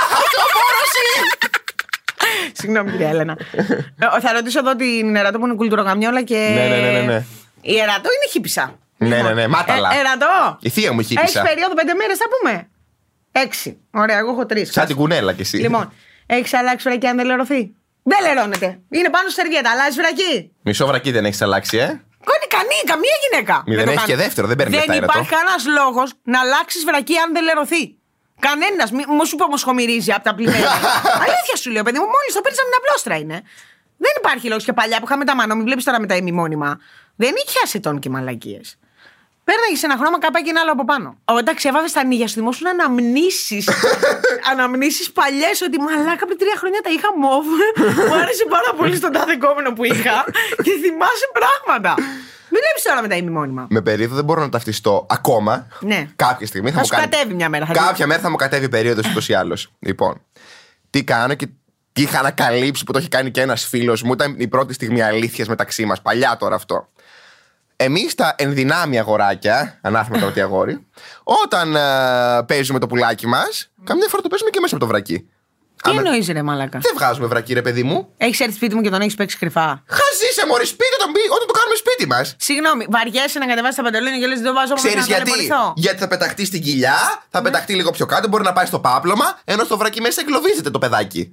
Συγγνώμη, κυρία Έλενα. Ε, Θα ρωτήσω εδώ την Ερατό που είναι κουλτουρογαμιόλα και. Ναι, ναι, ναι, ναι, ναι. Η Ερατό είναι χίπισσα. Ναι, ναι, ναι, μάταλα. Ε, Ερατό. Η θεία μου έχει Έχεις πίσα. περίοδο πέντε μέρες, θα πούμε. Έξι. Ωραία, εγώ έχω τρεις. Σαν την κουνέλα κι εσύ. Λοιπόν, έχεις αλλάξει βρακί αν δεν λερωθεί? Δεν λερώνεται. Είναι πάνω στη σεργέτα. Αλλάζει βρακί. Μισό βρακί δεν έχεις αλλάξει, ε. Κόνη, κανεί, καμία γυναίκα. Μη δεν το έχει κάνει. και δεύτερο, δεν παίρνει λεφτά, Δεν Ερατό. υπάρχει κανένα λόγο να αλλάξει βρακί αν δεν λερωθεί. Κανένα. Μου σου πω όμω χομυρίζει από τα πλημμύρια. Αλήθεια σου λέω, παιδί μου, μόλι το παίρνει από μια πλώστρα είναι. Δεν υπάρχει λόγο και παλιά που είχαμε τα μάνο, μην βλέπει τώρα με τα ημιμόνιμα. Δεν είχε ασετών και μαλακίε. Πέρναγε ένα χρώμα καπάκι ένα άλλο από πάνω. Όταν ξέβαβε τα νύχια σου, δημόσιου αναμνήσεις. Αναμνήσεις παλιές ότι μαλάκα πριν τρία χρόνια τα είχα μόβ. Μου άρεσε πάρα πολύ στον τάδε κόμενο που είχα. Και θυμάσαι πράγματα. Μην βλέπει τώρα με τα ημιμόνιμα. Με περίοδο δεν μπορώ να ταυτιστώ ακόμα. Ναι. Κάποια στιγμή θα, Θα μου σου κάνει. κατέβει μια μέρα. Θα Κάποια δεις. μέρα θα μου κατέβει περίοδος ούτως ή άλλως. Λοιπόν, τι κάνω και τι είχα ανακαλύψει που το έχει κάνει και ένας φίλος μου. Ήταν η πρώτη στιγμή αλήθειας μεταξύ μας. Παλιά τώρα αυτό. Εμείς τα ενδυνάμει αγοράκια, ανάθεμα τώρα τι αγόρι, όταν ε, παίζουμε το πουλάκι μας, καμιά φορά το παίζουμε και μέσα από το βρακί. Τι Άμα- εννοείς ρε μαλάκα? Δεν βγάζουμε βρακί, ρε παιδί μου. Έχεις έρθει σπίτι μου και τον έχεις παίξει κρυφά. Χαζίσε μωρή σπίτι όταν, μπει- όταν το κάνουμε σπίτι μας. Συγγνώμη, βαριέσαι να κατεβάσει τα παντελόνια και λες δεν το βάζω Ξέρεις να γιατί? ταλαιπωρηθώ. Γιατί θα πεταχτεί στην κοιλιά, θα πεταχτεί λίγο πιο κάτω, μπορεί να πάει στο πάπλωμα, ενώ στο βρακί μέσα εγκλωβίζεται το παιδάκι.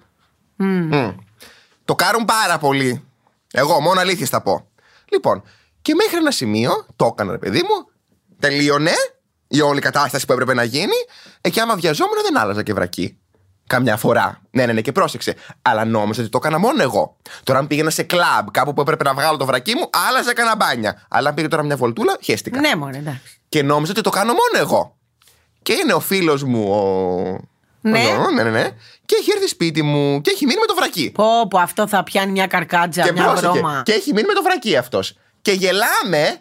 Μμ. Το κάνουν πάρα πολύ. Εγώ μόνο αλήθειες θα πω. Λοιπόν, και μέχρι ένα σημείο το έκανα, ρε παιδί μου, τελείωνε η όλη κατάσταση που έπρεπε να γίνει, ε, και άμα βιαζόμουν δεν άλλαζα και βρακί. Καμιά φορά. Ναι, ναι, ναι, και πρόσεξε. Αλλά νόμιζα ότι το έκανα μόνο εγώ. Τώρα, αν πήγαινα σε κλαμπ, κάπου που έπρεπε να βγάλω το βρακί μου, άλλαζα έκανα μπάνια. Αλλά αν πήγε τώρα μια βολτούλα, χέστηκα. Ναι, μωρέ, εντάξει. Και νόμιζα ότι το κάνω μόνο εγώ. Και είναι ο φίλος μου, ο. Ναι. ο- ναι, ναι, ναι. Και έχει έρθει σπίτι μου και έχει μείνει με το βρακί. Πω, πω, αυτό θα πιάνει μια καρκάτζα, Και μια πρόσεχε. βρώμα. Και έχει μείνει με το βρακί αυτός. Και γελάμε.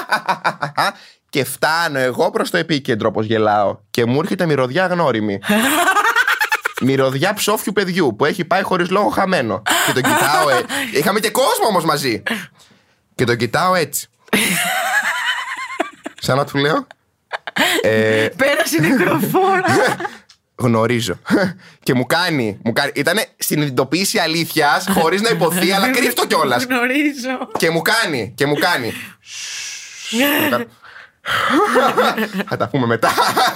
Και φτάνω εγώ προς το επίκεντρο όπως γελάω. Και μου έρχεται μυρωδιά γνώριμη. Μυρωδιά ψόφιου παιδιού που έχει πάει χωρίς λόγο χαμένο. Και τον κοιτάω. Ε... Είχαμε και κόσμο όμως μαζί. Και τον κοιτάω έτσι. Σαν να του λέω. Ε, Πέρασε νεκροφόρα. γνωρίζω. Και μου κάνει. Μου κάνει ήτανε συνειδητοποίηση αλήθειας χωρίς να υποθεί, αλλά κρύφτο κιόλας. Γνωρίζω. Και μου κάνει. Και μου κάνει. Μου κάνει, Θα τα πούμε μετά.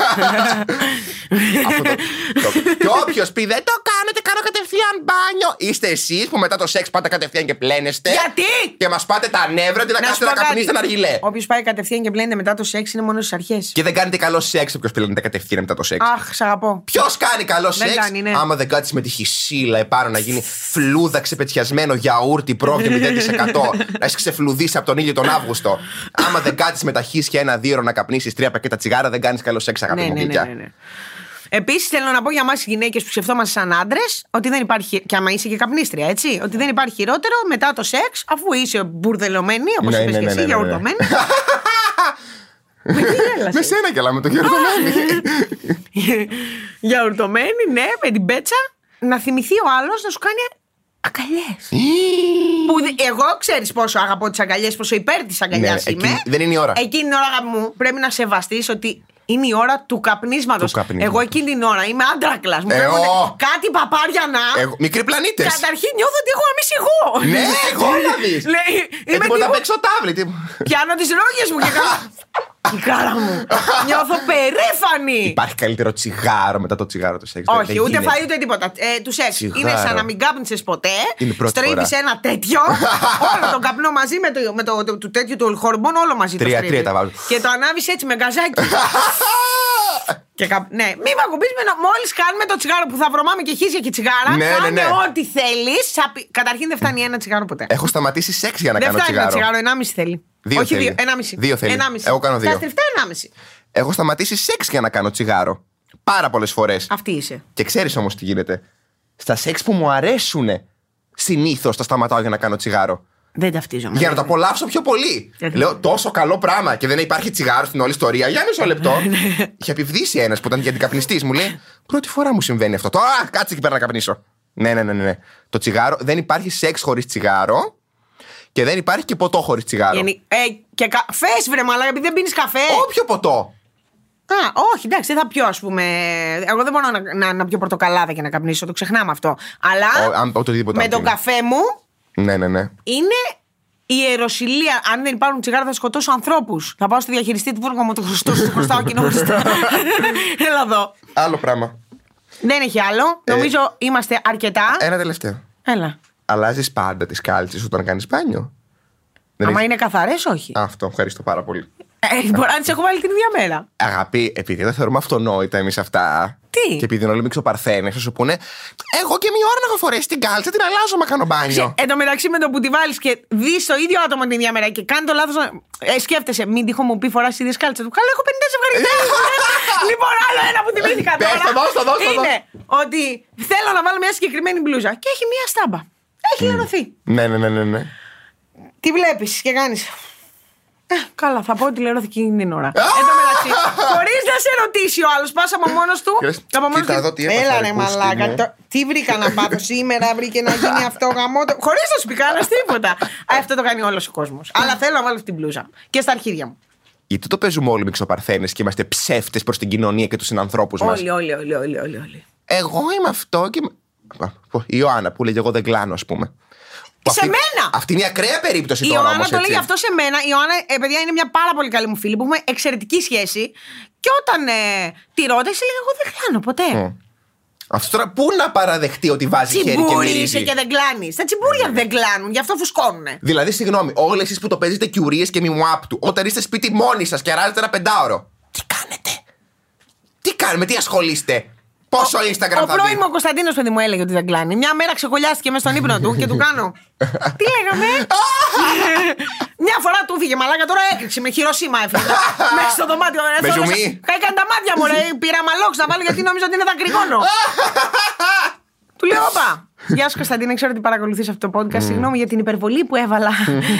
Και όποιος πει δεν το κάνετε, κάνω κατευθείαν μπάνιο. Είστε εσείς που μετά το σεξ πάτε κατευθείαν και πλένεστε. Γιατί? Και μας πάτε τα νεύρα ότι να κάτσετε να καπνίσετε ναργιλέ. Όποιος πάει κατευθείαν και πλένεται μετά το σεξ είναι μόνο στις αρχές. Και δεν κάνετε καλό σεξ όποιος πλένεται κατευθείαν μετά το σεξ. Αχ, σ' αγαπώ. Ποιος κάνει καλό σεξ κάνει, ναι. άμα δεν κάτσεις με τη χυσίλα επάνω να γίνει φλούδα ξεπετιασμένο γιαούρτι πρόβιο μηδέν τοις εκατό να έχει ξεφλουδίσει από τον ήλιο τον Αύγουστο. Άμα δεν κάτσεις με τα χύσια ένα δύο ώρο να καπνίσεις τρία πακέτα τσιγάρα, δεν κάνεις καλό σεξ, αγάπη μου. Ναι, ναι, ναι, ναι. Επίσης, θέλω να πω για εμάς οι γυναίκες που σκεφτόμαστε σαν άντρες, ότι δεν υπάρχει. Και άμα είσαι και καπνίστρια, έτσι. Ότι δεν υπάρχει χειρότερο μετά το σεξ, αφού είσαι μπουρδελωμένη, όπως ναι, είπες ναι, και ναι, εσύ, ναι, ναι, γιαουρτωμένη. Με, με σένα κι αλλά με το γιαουρτωμένη. Γιαουρτωμένη, ναι, με την πέτσα. Να θυμηθεί ο άλλος να σου κάνει αγκαλιές. Που εγώ ξέρεις πόσο αγαπώ τις αγκαλιές, πόσο υπέρ της αγκαλιάς ναι, είμαι. Εκείνη, δεν είναι η ώρα. Εκείνη την ώρα, αγάπη μου, πρέπει να σεβαστείς ότι είναι η ώρα του καπνίσματος. Εγώ εκείνη την ώρα είμαι άντρακλας. Μου φέρνουν κάτι παπάρια να. Εγώ, μικροί πλανήτες. Καταρχήν νιώθω ότι έχω αμυσιγό. Ναι, εγώ να δεις. Είμαι τίποτα απ' έξω τάβλη. Πιάνω τις ρόγες μου και κάνω. Η κάρα μου. Νιώθω περήφανη. Υπάρχει καλύτερο τσιγάρο μετά το τσιγάρο του σεξ? Όχι, ούτε φαΐ ούτε τίποτα. Ε, του σεξ. Είναι σαν να μην κάπνισες ποτέ. Στρίβεις ένα τέτοιο. Όλο τον καπνό μαζί με το, με το, το, το τέτοιο του χορμπών, όλο μαζί. Τρία, το τρία τα βάζω. Και το ανάβεις έτσι με γκαζάκι. Και κα... Ναι, μη με ακουμπείς. Μόλις κάνουμε το τσιγάρο που θα βρωμάμε και χύσια και τσιγάρα, ναι, κάνε ναι, ναι. ό,τι θέλεις. Καταρχήν δεν φτάνει ένα τσιγάρο ποτέ. Έχω σταματήσει σεξ για να δεν κάνω τσιγάρο. τσιγάρο. Δεν φτάνει ένα τσιγάρο, ενάμιση θέλει. Δύο Όχι θέλει. δύο, ενάμιση. Δύο θέλει. ενάμιση. Εγώ κάνω δύο. Τα τελευταία ενάμιση. Έχω σταματήσει σεξ για να κάνω τσιγάρο. Πάρα πολλές φορές. Αυτή είσαι. Και ξέρεις όμως τι γίνεται. Στα σεξ που μου αρέσουν, συνήθως τα σταματάω για να κάνω τσιγάρο. Δεν ταυτίζομαι. Για να το απολαύσω πιο πολύ. Λέω τόσο καλό πράγμα και δεν υπάρχει τσιγάρο στην όλη ιστορία. Για μισό λεπτό. Είχε επιβδίσει ένας που ήταν για αντικαπνιστής. Μου λέει: πρώτη φορά μου συμβαίνει αυτό. Τώρα κάτσε εκεί πέρα να καπνίσω. Ναι, ναι, ναι, ναι. Το τσιγάρο, δεν υπάρχει σεξ χωρίς τσιγάρο και δεν υπάρχει και ποτό χωρίς τσιγάρο. Ε, και καφές, βρε μαλάκα, επειδή δεν πίνεις καφέ. Όποιο ποτό. Α, όχι, εντάξει, δεν θα πιω, ας πούμε. Εγώ δεν μπορώ να, να, να πιω πορτοκαλάδα και να καπνίσω, το ξεχνάμε αυτό. Αλλά Ο, αν, με τον καφέ μου. Ναι, ναι, ναι. Είναι η ιεροσυλία. Αν δεν υπάρχουν τσιγάρα, θα σκοτώσω ανθρώπους. Θα πάω στο διαχειριστή του Βούργου μου, το χρωστάω κοινό. Έλα εδώ. Άλλο πράγμα. Δεν έχει άλλο. Ε, Νομίζω είμαστε αρκετά. Ένα τελευταίο. Έλα. Αλλάζεις πάντα τις κάλτσες όταν κάνεις μπάνιο? Άμα έχεις... είναι καθαρές, όχι. Αυτό, ευχαριστώ πάρα πολύ. Ε, μπορεί να τις έχω βάλει την ίδια μέρα. Αγαπή, επειδή δεν θεωρούμε αυτονόητα εμείς αυτά. Τι? Και επειδή είναι όλοι μυξοπαρθένες, θα σου πούνε: εγώ και μία ώρα να έχω φορέσει την κάλτσα, την αλλάζω μα κάνω μπάνιο. Εν τω μεταξύ, με το που τη βάλεις και δεις το ίδιο άτομο την ίδια μέρα και κάνει το λάθος. Ε, σκέφτεσαι, μην τυχόν μου πει φοράς τις ίδιες κάλτσες του. Καλά, έχω πενήντα ζευγάρια. Λοιπόν, άλλο ένα που θυμήθηκα τώρα. Πες το, δώσ' το, δώσ' το. Είναι ότι θέλω να βάλω μια συγκεκριμένη μπλούζα και έχει μια στάμπα. Έχει λερωθεί. Ναι, ναι, ναι, ναι, ναι. Τι βλέπεις και κάνεις. Ε, καλά, θα πω ότι λερώθηκε εκείνη την ώρα. Εν τω μεταξύ, χωρίς να σε ρωτήσει ο άλλος, πάσα από μόνος του. Κοίτα εδώ τι έπαθα. Έλα ρε μαλάκα. Το... Τι βρήκα να πάθω σήμερα, βρήκε να γίνει αυτό γαμό. Χωρίς να σου πει κανένας τίποτα. Αυτό το κάνει όλος ο κόσμος. Αλλά θέλω να βάλω αυτή την μπλούζα. Και στα αρχίδια μου. Γιατί το παίζουμε όλοι μυξοπαρθένες και είμαστε ψεύτες προς την κοινωνία και τους συνανθρώπους μας? Όλοι, όλοι, όλοι, όλοι, όλοι, όλοι. Εγώ είμαι αυτό και. Η Ιωάννα που λέγε εγώ δεν κλάνω, ας πούμε. Σε αυτή, μένα! Αυτή είναι η ακραία περίπτωση η τώρα. Η Ιωάννα το λέγει αυτό σε μένα. Η Ιωάννα, ε, παιδιά, είναι μια πάρα πολύ καλή μου φίλη που έχουμε εξαιρετική σχέση. Και όταν ε, τη ρώτησε, έλεγα εγώ δεν κλάνω ποτέ. Mm. Αυτό τώρα πού να παραδεχτεί ότι βάζει χέρι και μυρίζει? Τσιμπούρι είσαι και δεν κλάνεις. Τα τσιμπούρια mm. δεν κλάνουν, γι' αυτό φουσκώνουνε. Δηλαδή, συγγνώμη, όλοι εσείς που το παίζετε κιουρίες και μιμουάπ του, όταν είστε σπίτι μόνοι σας και αράζετε ένα πεντάωρο, τι κάνετε? Τι κάνετε, με τι ασχολείστε? Πόσο Instagram ο, θα ο πρώην δει? μου ο Κωνσταντίνος, παιδί μου, έλεγε ότι δεν κλάνει. Μια μέρα ξεκολλιάστηκε μέσα στον ύπνο του και του κάνω. Τι λέγαμε? Μια φορά του φύγε μαλάκα, τώρα έκρηξε με χειροσύμα έφυγε. Μέσα στο δωμάτιο. Με ζουμί. Έκανε τα μάτια μου, ρε. Πήρα μαλόξ να βάλω γιατί νόμιζα ότι είναι δακρυγόνο. Του λέω, όπα. Γεια σου Κωνσταντίνε, ξέρω ότι παρακολουθείς αυτό το podcast. Συγγνώμη για την υπερβολή που έβαλα.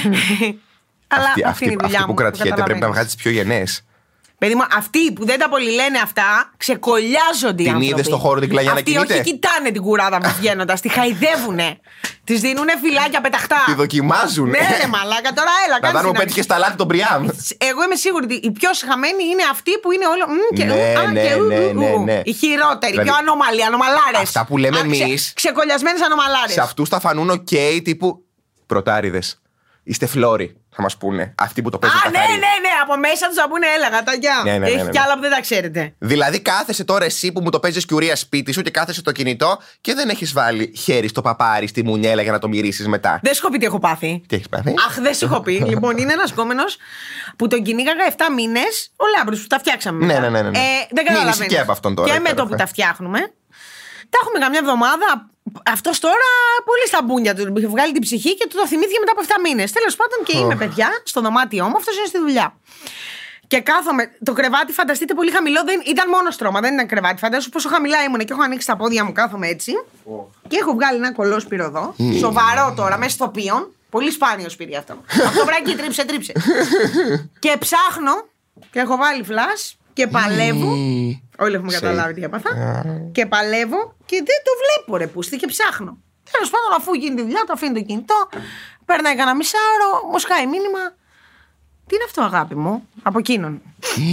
Αλλά αυτή είναι η δουλειά μου. Αυτή που κρατιέται πρέπει να βγάζει πιο γενναίες. Παιδί μου, αυτοί που δεν τα πολύ λένε αυτά, ξεκολλιάζονται οι άνθρωποι. Την είδες στο χώρο την κλαγιά να κινείται? Αυτοί όχι κοιτάνε την κουράδα μας βγαίνοντας, τη χαϊδεύουνε. Της δίνουνε φυλάκια πεταχτά. Τη δοκιμάζουν. Ναι, ρε μαλάκα, τώρα έλα. Να δω μου πέτυχε στα λάθη τον Πριάμ. Εγώ είμαι σίγουρη ότι οι πιο συχαμένοι είναι αυτοί που είναι όλο. Και ναι, ναι, ναι. Οι χειρότεροι, πιο ανομαλοί, ανομαλάρες. Αυτά που λέμε εμείς. Ξεκολλιασμένες ανομαλάρες. Σε αυτούς θα φανούν οκ τύπου πρωτάριδες. Είστε φλόροι. θα μας πούνε. Αυτοί που το παίζουν Α, καθαρή. ναι, ναι, ναι. Από μέσα τους θα πούνε, έλα, γατάκια. Ναι, ναι, ναι, Έχει ναι, ναι. κι άλλα που δεν τα ξέρετε. Δηλαδή, κάθεσαι τώρα εσύ που μου το παίζεις κιουρία σπίτι σου και κάθεσαι στο κινητό και δεν έχεις βάλει χέρι στο παπάρι, στη μουνιέλα για να το μυρίσεις μετά. Δεν σου έχω πει τι έχω πάθει. Τι έχεις πάθει? Αχ, δεν σου έχω πει. Λοιπόν, είναι ένας γκόμενος που τον κυνήγαγα επτά μήνες. Ο Λάμπρος που τα φτιάξαμε. Ναι, μετά. ναι, ναι, ναι. Ε, δεν Μίλησε καταλαβαίνεις. και από αυτόν τώρα, Και με το υπέροχα. που τα φτιάχνουμε. Τα έχουμε καμιά εβδομάδα. Αυτός τώρα πολύ στα μπούνια του. Είχε βγάλει την ψυχή και του το θυμήθηκε μετά από επτά μήνες. Τέλος πάντων και είμαι παιδιά στο δωμάτιό μου, αυτός είναι στη δουλειά. Και κάθομαι. Το κρεβάτι, φανταστείτε, πολύ χαμηλό. Δεν, ήταν μόνο στρώμα, δεν ήταν κρεβάτι. Φαντάσου πόσο χαμηλά ήμουν και έχω ανοίξει τα πόδια μου, κάθομαι έτσι. Oh. Και έχω βγάλει ένα κολόσπυρο εδώ. Mm. Σοβαρό τώρα, μέσα στο πίον. Πολύ σπάνιο σπίτι αυτό. Από το βράκι τρίψε, τρίψε. Και ψάχνω και έχω βάλει φλας και παλεύω. Όλοι έχουμε καταλάβει τι έπαθα. Και παλεύω και δεν το βλέπω, ρε πούστη, και ψάχνω. Τέλος πάντων, αφού γίνει τη δουλειά, το αφήνει το κινητό. Περνάει κανένα μισάωρο, μου σκάει μήνυμα. Τι είναι αυτό, αγάπη μου, από εκείνον.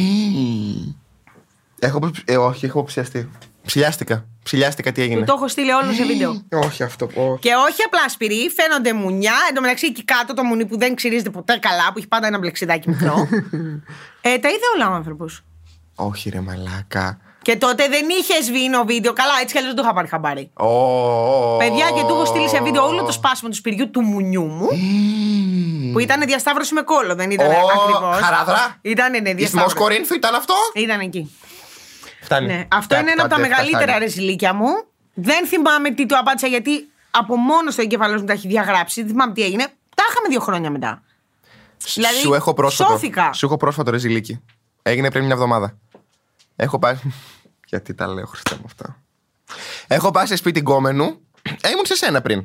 Έχω, ε, όχι, έχω ψιαστεί. Ψηλιάστηκα. Ψηλιάστηκα, τι έγινε. Του το έχω στείλει όλο σε βίντεο. Όχι αυτό. Όχι. Και όχι απλά σπυρί, φαίνονται μουνιά. Εν τω μεταξύ, εκεί κάτω το μουνί που δεν ξυρίζεται ποτέ καλά, που έχει πάντα ένα μπλεξιδάκι μικρό. ε, τα είδε όλα ο άνθρωπος. Όχι, ρε μαλάκα. Και τότε δεν είχε σβήνο βίντεο. Καλά, έτσι κι αλλιώς δεν το είχα πάρει χαμπάρι. Oh, oh, Παιδιά, και του έχω στείλει σε βίντεο όλο το σπάσιμο του σπυριού του μουνιού μου. Mm. Που ήταν διασταύρωση με κόλλο, δεν ήταν Oh, ακριβώς. χαράδρα. Ήταν, ναι, Ισμός διασταύρωση. Κορίνθου ήταν αυτό. Ήταν εκεί. Φτάνει. Ναι. Αυτό είναι ένα από τα μεγαλύτερα ρεζιλίκια μου. Δεν θυμάμαι τι του απάντησα, γιατί από μόνο στο εγκεφαλό μου τα έχει διαγράψει. Δεν θυμάμαι τι έγινε. Τα είχαμε δύο χρόνια μετά. Δηλαδή, σου έχω πρόσφατο. σώθηκα. Σου έχω πρόσφατο ρεζιλίκι. Έγινε πριν μια εβδομάδα. Έχω πάει. Γιατί τα λέω, Χριστέ μου αυτά. Έχω πάει σε σπίτι γκόμενου. Ήμουν σε σένα πριν.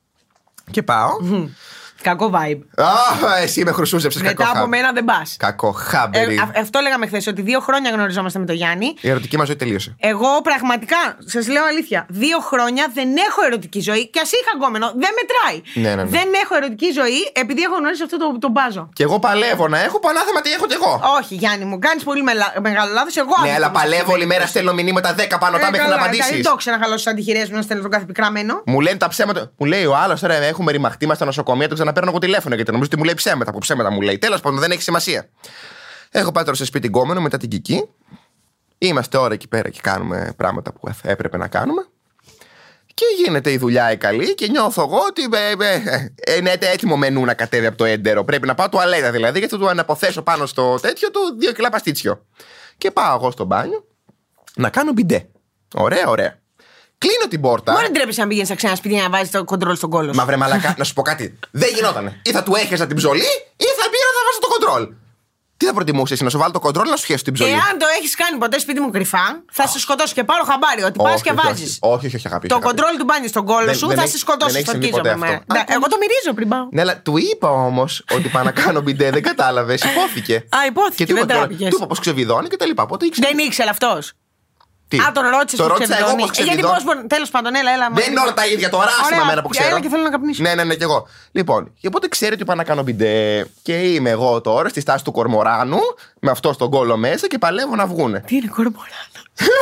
Και πάω. Κακό vibe. Α, εσύ με χρυσούζεψες. Μετά από μένα δεν πα. Κακό χάμπερι. Ε, αυτό λέγαμε χθες, ότι δύο χρόνια γνωριζόμαστε με τον Γιάννη. Η ερωτική μας ζωή τελείωσε. Εγώ πραγματικά, σας λέω αλήθεια, δύο χρόνια δεν έχω ερωτική ζωή. Και ας είχα γκόμενο, δεν μετράει. Ναι, ναι, ναι. Δεν έχω ερωτική ζωή επειδή έχω γνωρίσει αυτό το, το μπάζο. Και εγώ παλεύω να έχω πανάθεμα τι έχω κι εγώ. Όχι, Γιάννη μου, κάνεις πολύ μελα... μεγάλο λάθος. Εγώ Ναι, αλλά παλεύω όλη μέρα, στέλνω μηνύματα δέκα πάνω τα μέχρι να απαντήσεις. Δεν το ξέρω να χαλώσει τι αντιχειρίες μου να στέλνω τον κάθε πικραμένο. Μου λένε τα ψέματα. Μου λέει ο άλλο τώρα έχουμε ρημαχτεί μα στα νοσοκομεία, το ξαναπαίρνω εγώ τηλέφωνο γιατί νομίζω ότι μου λέει ψέματα. Από ψέματα μου λέει. Τέλος πάντων, δεν έχει σημασία. Έχω πάει τώρα σε σπίτι γκόμενο μετά την Κική. Είμαστε ώρα εκεί πέρα και κάνουμε πράγματα που έπρεπε να κάνουμε. Και γίνεται η δουλειά η καλή και νιώθω εγώ ότι ε, ε, ε, είναι έτοιμο μενού να κατέβει από το έντερο. Πρέπει να πάω τουαλέτα δηλαδή, γιατί του αναποθέσω πάνω στο τέτοιο του δύο κιλά παστίτσιο. Και πάω εγώ στο μπάνιο να κάνω μπιντέ. Ωραία, ωραία. Κλείνω την πόρτα. Μπορεί να τρέπεσαι να πηγαίνει σε ξένα σπίτι να βάζει το κοντρόλ στον κόλο σου. Μα βρε μαλακά, να σου πω κάτι. Δεν γινότανε. Ή θα του έχασα την ψωλή, ή θα πήγα να βάζω το κοντρόλ. Τι θα προτιμούσε, να σου βάλω το κοντρόλ, να σου χέσω την ψωλή. Εάν το έχει κάνει ποτέ σπίτι μου κρυφά, θα σε σκοτώσω και πάρω χαμπάρι ότι πα και βάζει. Όχι, όχι, όχι, αγάπη. Το κοντρόλ του μπάνιου στον κόλο Δεν- σου δεν θα έχει- σε σκοτώσει, δεν έχει συμβεί στορκίζομαι. ποτέ αυτό. Ναι, Α, εγώ το μυρίζω πριν πάω. Ναι, αλλά του είπα όμω ότι πάω να κάνω μπιντέ, δεν κατάλαβε. Υπόθηκε. Α, υπόθηκε, Και του δεν είπα τώρα- τράπηκες. του είπα πώ ξεβιδώνει και τα λοιπά. Οπότε ήξερε. Δεν ήξερε αυτό. Τι? Α, τον ρώτησε Το που ρώτησα εγώ ξεβιδώνει. πώς Ε, Γιατί ξεβιδώνει. πώ μπορεί. Τέλο πάντων, έλα, έλα. Δεν είναι όλα τα ίδια τώρα, άσε με Ωραία, εμένα που ξέρω. έλα και θέλω να καπνίσω. Ναι, ναι, ναι, κι εγώ. Λοιπόν, και οπότε ξέρει ότι πάω να κάνω μπιντέ. Και είμαι εγώ τώρα στη στάση του κορμοράνου, με αυτό στον κόλο μέσα και παλεύω να βγούνε. Τι είναι κορμοράνο.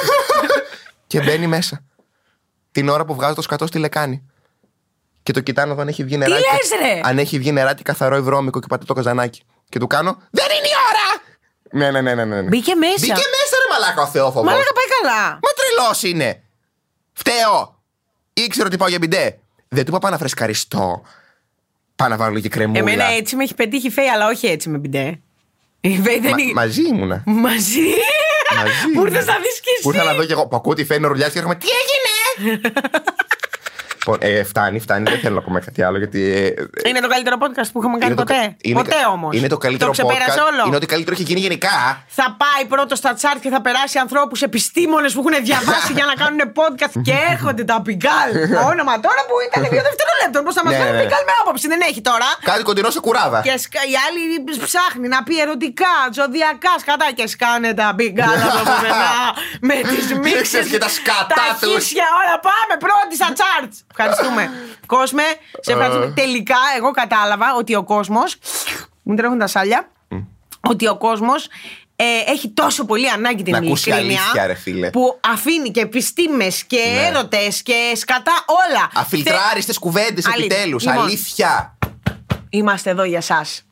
Και μπαίνει μέσα. Την ώρα που βγάζω το σκατό στη λεκάνη. Και το κοιτάνω εδώ αν έχει βγει νεράκι. λες, ρε? Αν έχει βγει νεράκι καθαρό ή βρώμικο και πατώ το καζανάκι. Και του κάνω. Δεν είναι η ώρα! Ναι, ναι, ναι, ναι, ναι. Μπήκε μέσα. Μπήκε μέσα, ρε μαλάκα ο Θεόφοβος. Μαλάκα πάει καλά. Μα τρελός είναι. Φταίω. Ήξερα ότι πάω για μπιντέ. Δεν του είπα πάω να φρεσκαριστώ. Πάω να βάλω λίγη κρεμούλα. Εμένα έτσι με έχει πετύχει η Φέη, αλλά όχι έτσι με μπιντέ. Η Φέη δεν Μα- είναι. μαζί ήμουνα. Μαζί. Μαζί Που ήρθες να δεις κι Που ήρθα να εσύ. δω και εγώ. Που ακούω τη Φέη να ρουλιάζει και έρχομαι. Τι έγινε! Λοιπόν, ε, φτάνει, φτάνει. Δεν θέλω να πούμε κάτι άλλο γιατί. ε, Είναι το καλύτερο podcast που έχουμε κάνει είναι το κα- ποτέ. είναι Ποτέ κα- όμως. Είναι το καλύτερο Το ξεπέρασε podcast. όλο. Είναι ότι καλύτερο έχει γίνει γενικά. Θα πάει πρώτο στα τσάρτ και θα περάσει ανθρώπους επιστήμονες που έχουν διαβάσει για να κάνουν podcast και έρχονται τα πιγκάλ. Το όνομα τώρα που ήταν δύο δευτερόλεπτων. Πώς θα μας Ναι, κάνουν ναι. πιγκάλ με άποψη, δεν έχει τώρα. Κάτι κοντινό σε κουράδα. Και σκα- η άλλη ψάχνει να πει ερωτικά, ζωδιακά σκατά και σκάνε τα πιγκάλ από πουθενά με τις μίξες και τα σκατά τα τους. χίσια, όλα πάμε πρώτη στα τσάρτ. Ευχαριστούμε. Κόσμε, σε ευχαριστούμε. Τελικά, εγώ κατάλαβα ότι ο κόσμος. Μου τρέχουν τα σάλια. Ότι ο κόσμος ε, έχει τόσο πολύ ανάγκη την Να ακούσει ειλικρίνεια. αλήθεια, ρε φίλε. Που αφήνει και επιστήμες και Ναι. έρωτες και σκατά όλα. Αφιλτράριστες κουβέντες Αλήθεια. επιτέλους. Λοιπόν. Αλήθεια. Είμαστε εδώ για σας.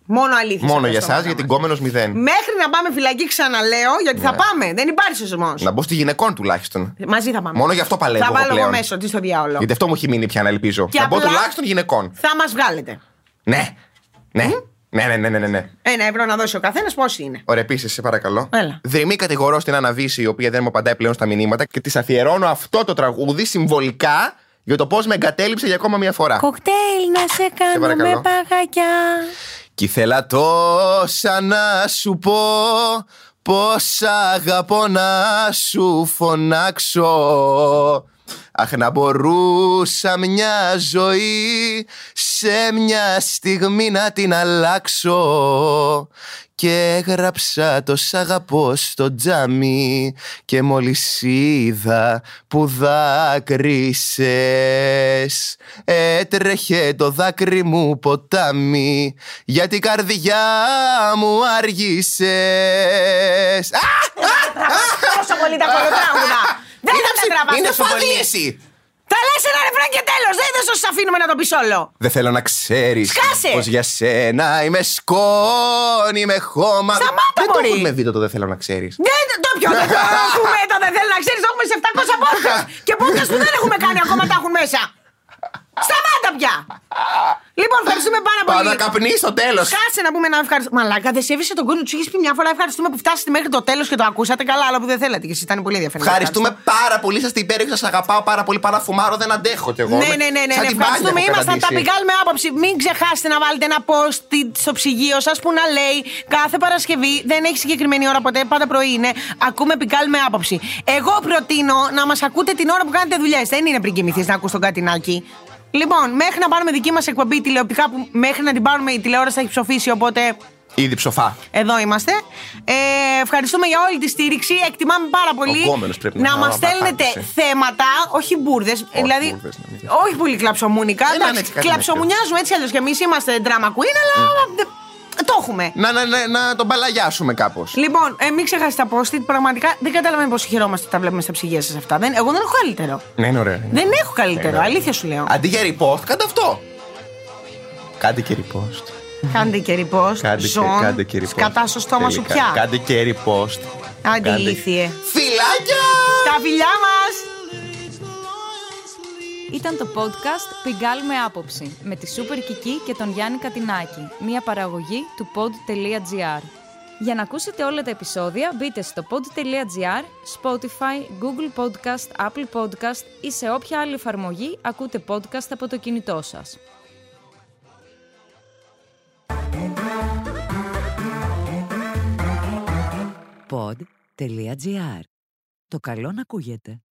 Μόνο αλήθεια. Μόνο για εσάς, γιατί γκόμενος μηδέν. Μέχρι να πάμε φυλακή, ξαναλέω, γιατί Ναι. θα πάμε. Δεν υπάρχει σεισμός. Να μπω στη γυναικών τουλάχιστον. Μαζί θα πάμε. Μόνο γι' αυτό παλεύω. Θα εγώ βάλω εγώ πλέον. μέσω, τι στο διάολο. Γιατί αυτό μου έχει μείνει πια να ελπίζω. Και να μπω απλά τουλάχιστον γυναικών. Θα μας βγάλετε. Ναι. Ναι. Ναι, ναι, ναι, ναι, ναι, ναι. Ένα ευρώ να δώσει ο καθένας, πόσοι είναι. Ωραία, επίσης, σε παρακαλώ. Έλα. Δρυμή κατηγορώ στην Αναβίση, η οποία δεν μου απαντάει πλέον στα μηνύματα και της αφιερώνω αυτό το τραγούδι συμβολικά για το πώς με εγκατέλειψε για ακόμα μια φορά. Κοκτέιλ να σε κάνω παρακαλώ. με παγακιά. Κι ήθελα τόσα να σου πω, πώς αγαπώ να σου φωνάξω. Αχ, να μπορούσα μια ζωή σε μια στιγμή να την αλλάξω. Και έγραψα το σ' αγαπώ στο τζάμι και μόλις είδα που δάκρυσες, έτρεχε το δάκρυ μου ποτάμι, γιατί η καρδιά μου άργησες. Τόσο πολύ τα κολοτράγουδα. Δεν θα τα τραβάς Είναι τόσο φαύλη πολύ. εσύ. Θα λες ένα ρεφρέν και τέλος. Δεν θα σας αφήνουμε να το πεις όλο. Δεν θέλω να ξέρεις Σκάσε! πως για σένα είμαι σκόνη, είμαι χώμα. Σταμάτα, Δεν το μωρή. έχουμε βίντεο το δεν θέλω να ξέρεις. Δεν το πιο δεν το έχουμε. Το δεν θέλω να ξέρεις. Το έχουμε σε επτακόσια podcast. Και podcast που δεν έχουμε κάνει ακόμα τα έχουν μέσα. Σταμάτα πια. Λοιπόν, ευχαριστούμε πάρα Πάω πολύ. να καπνείς στο τέλος. Κάτσε να πούμε ένα ευχαριστούμε. Μαλάκα, δεν σέβεσαι τον κόσμο. Του είχε πει μια φορά ευχαριστούμε που φτάσατε μέχρι το τέλος και το ακούσατε. Καλά, αλλά που δεν θέλατε και εσείς ήταν πολύ ενδιαφέρον. Ευχαριστούμε πάρα πολύ. Είστε υπέροχοι. Σας αγαπάω πάρα πολύ. Πάρα φουμάρω. Δεν αντέχω κι εγώ. Ναι, ναι, ναι, ναι, Σαν ναι. την Ευχαριστούμε. μπάνια έχω Ήμασταν τα καταντήσει. πηγάλ με άποψη. Μην ξεχάσετε να βάλετε ένα post στο ψυγείο σας που να λέει κάθε Παρασκευή. Δεν έχει συγκεκριμένη ώρα ποτέ. Πάντα πρωί είναι. Ακούμε πηγάλ με άποψη. Εγώ προτείνω να μας ακούτε την ώρα που κάνετε δουλειές. Δεν είναι πριν κοιμηθείς να ακούς τον Κατινάκη. Λοιπόν, μέχρι να πάρουμε δική μας εκπομπή τηλεοπτικά, που μέχρι να την πάρουμε η τηλεόραση θα έχει ψοφήσει, οπότε Ήδη ψοφά. εδώ είμαστε. Ε, ευχαριστούμε για όλη τη στήριξη. Εκτιμάμε πάρα πολύ. Ο γκόμενος πρέπει να να μας απαντήσει. στέλνετε θέματα, όχι μπουρδες. Δηλαδή, μπουρδες, να μην- όχι πολύ κλαψομούνικα. Δεν είναι Εντάξει, έτσι κάτι κλαψομουνιάζουμε έτσι αλλιώς κι εμείς είμαστε drama queen, αλλά δε- το έχουμε. Να, να, να, να τον παλαγιάσουμε κάπως. Λοιπόν, ε, μην ξεχάσετε τα post-it. Πραγματικά δεν καταλαβαίνω πόσο χαιρόμαστε που τα βλέπουμε στα ψυγεία σας αυτά. Δεν, εγώ δεν έχω καλύτερο. Ναι, είναι ωραίο. Δεν έχω καλύτερο. Ναι, ναι. Αλήθεια σου λέω. Αντί για repost, κάντε αυτό. Κάντε και repost. Κάντε και repost. Κάντε και, Ζων, κάντε και repost. σκατά στο στόμα σου Τελικά. πια. Κάντε και repost. Άντε Κάντε- ηλίθιε. Φιλάκια! Τα φιλιά μας! Ήταν το podcast «Πιγκάλ με άποψη» με τη Σούπερ Κική και τον Γιάννη Κατινάκη, μια παραγωγή του pod.gr. Για να ακούσετε όλα τα επεισόδια μπείτε στο pod.gr, Spotify, Google Podcast, Apple Podcast ή σε όποια άλλη εφαρμογή ακούτε podcast από το κινητό σας. pod.gr. Το καλό να ακούγεται.